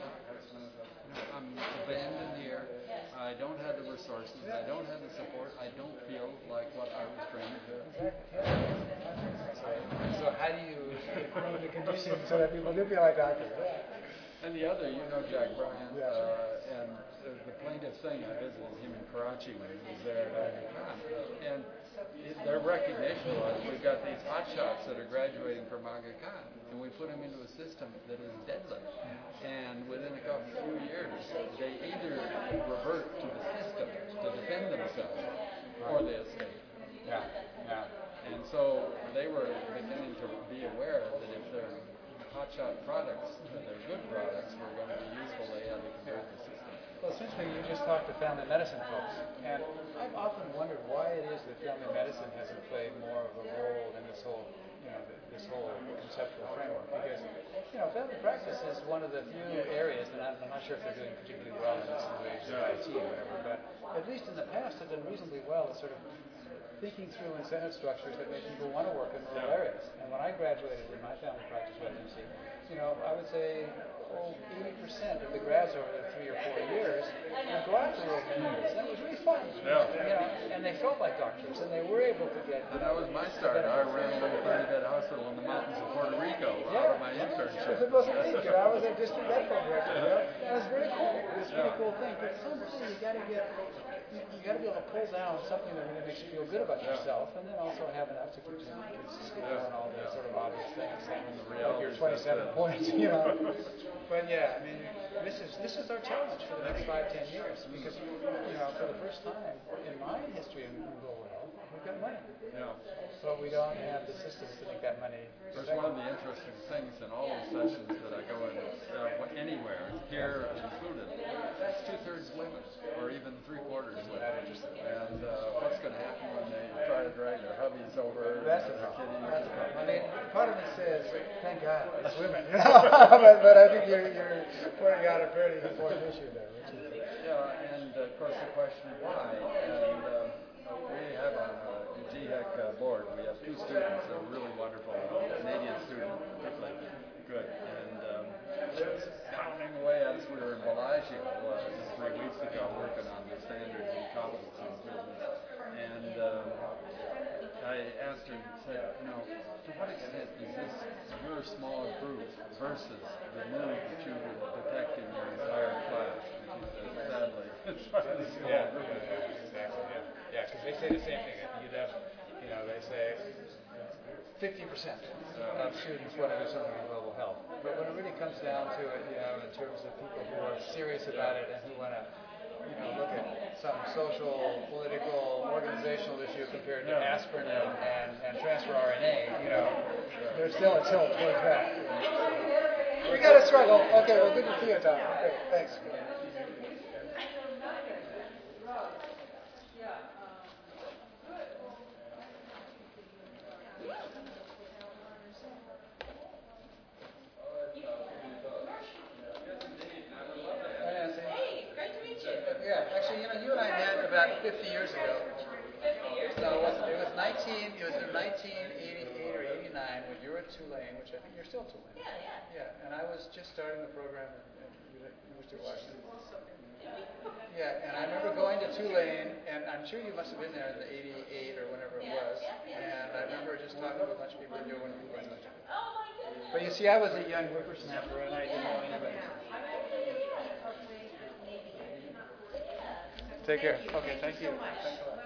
I'm abandoned here. I don't have the resources. I don't have the support. I don't feel like what I was trained to do. So how do you improve the conditions so that people do feel like doctors? And the other, Jack Bryant, and the plaintiff thing, I visited him in Karachi when he was there at Aga Khan. And their recognition was, we've got these hotshots that are graduating from Aga Khan, and we put them into a system that is deadly. And within a few years, they either revert to the system to defend themselves, or they escape. And so they were beginning to be aware that if they're hotshot products, they're good products, were going to be useful, they had to convert the system. Well, essentially, you just talked to family medicine folks, and I've often wondered why it is that family medicine hasn't played more of a role in this whole, this whole conceptual framework. Because, family practice is one of the few areas, and I'm not sure if they're doing particularly well in this age of IT or whatever, but at least in the past, they've done reasonably well at sort of thinking through incentive structures that make people want to work in rural areas. And when I graduated in my family practice residency, I would say 80% of the grads over the 3 or 4 years would go out to rural communities. And it was really fun. And they felt like doctors, and they were able to get. And that was my start. I ran a little 30-bed hospital in the mountains of Puerto Rico out of my my internship. It was supposed to be. I was a district medical director. That was very cool. It was a pretty cool thing. But someday you got to be able to pull down something that really makes you feel good about yourself, and then also have enough to keep you to school and all these sort of obvious things. Like your 27 points, you know. But yeah, I mean, this is our challenge for the next 5-10 years, because for the first time in my history in global health, we've got money. Yeah. But we don't have the systems to make that money. There's one of the interesting things in all those sessions that I go in anywhere, here included, it's 2/3 women, or even 3/4 women. And what's going to happen when they try to drag their hubbies over? That's the their problem. kitties? That's the problem. I mean, part of me says, thank God, it's women. but I think you're pointing out a very important issue there. Yeah, and of course the question of why. And we have on the GHEC board, we have 2 students that are really wonderful. Canadian student, particularly good. And pounding away at us. We were in Bellagio just 3 weeks ago working on the standards and competency improvements. And I asked her and said, to what extent is this your small group versus the mood that you detect in your entire class? And she said, sadly, it's not a small group. Exactly. Yeah, because they say the same thing. You'd have, they say 50% of students want to do something in global health. But when it really comes down to it, in terms of people who are serious about it and who want to, look at some social, political, organizational issue compared to aspirin and transfer RNA, there's still a tilt towards that. We got to struggle. Okay, well, good to see you, Tom. Okay, thanks. Yeah, actually, you and I met about 50 years ago. No, it was 1988 or 89 when you were at Tulane, which I think you're still at Tulane. Yeah, and I was just starting the program at University of Washington. Yeah, and I remember going to Tulane, and I'm sure you must have been there in the 88 or whenever it was. And I remember just talking to a bunch of people, and you were one of the people I talked to. But you see, I was a young whippersnapper, and I didn't know anybody. Take care. Okay, thank you. Thanks a lot.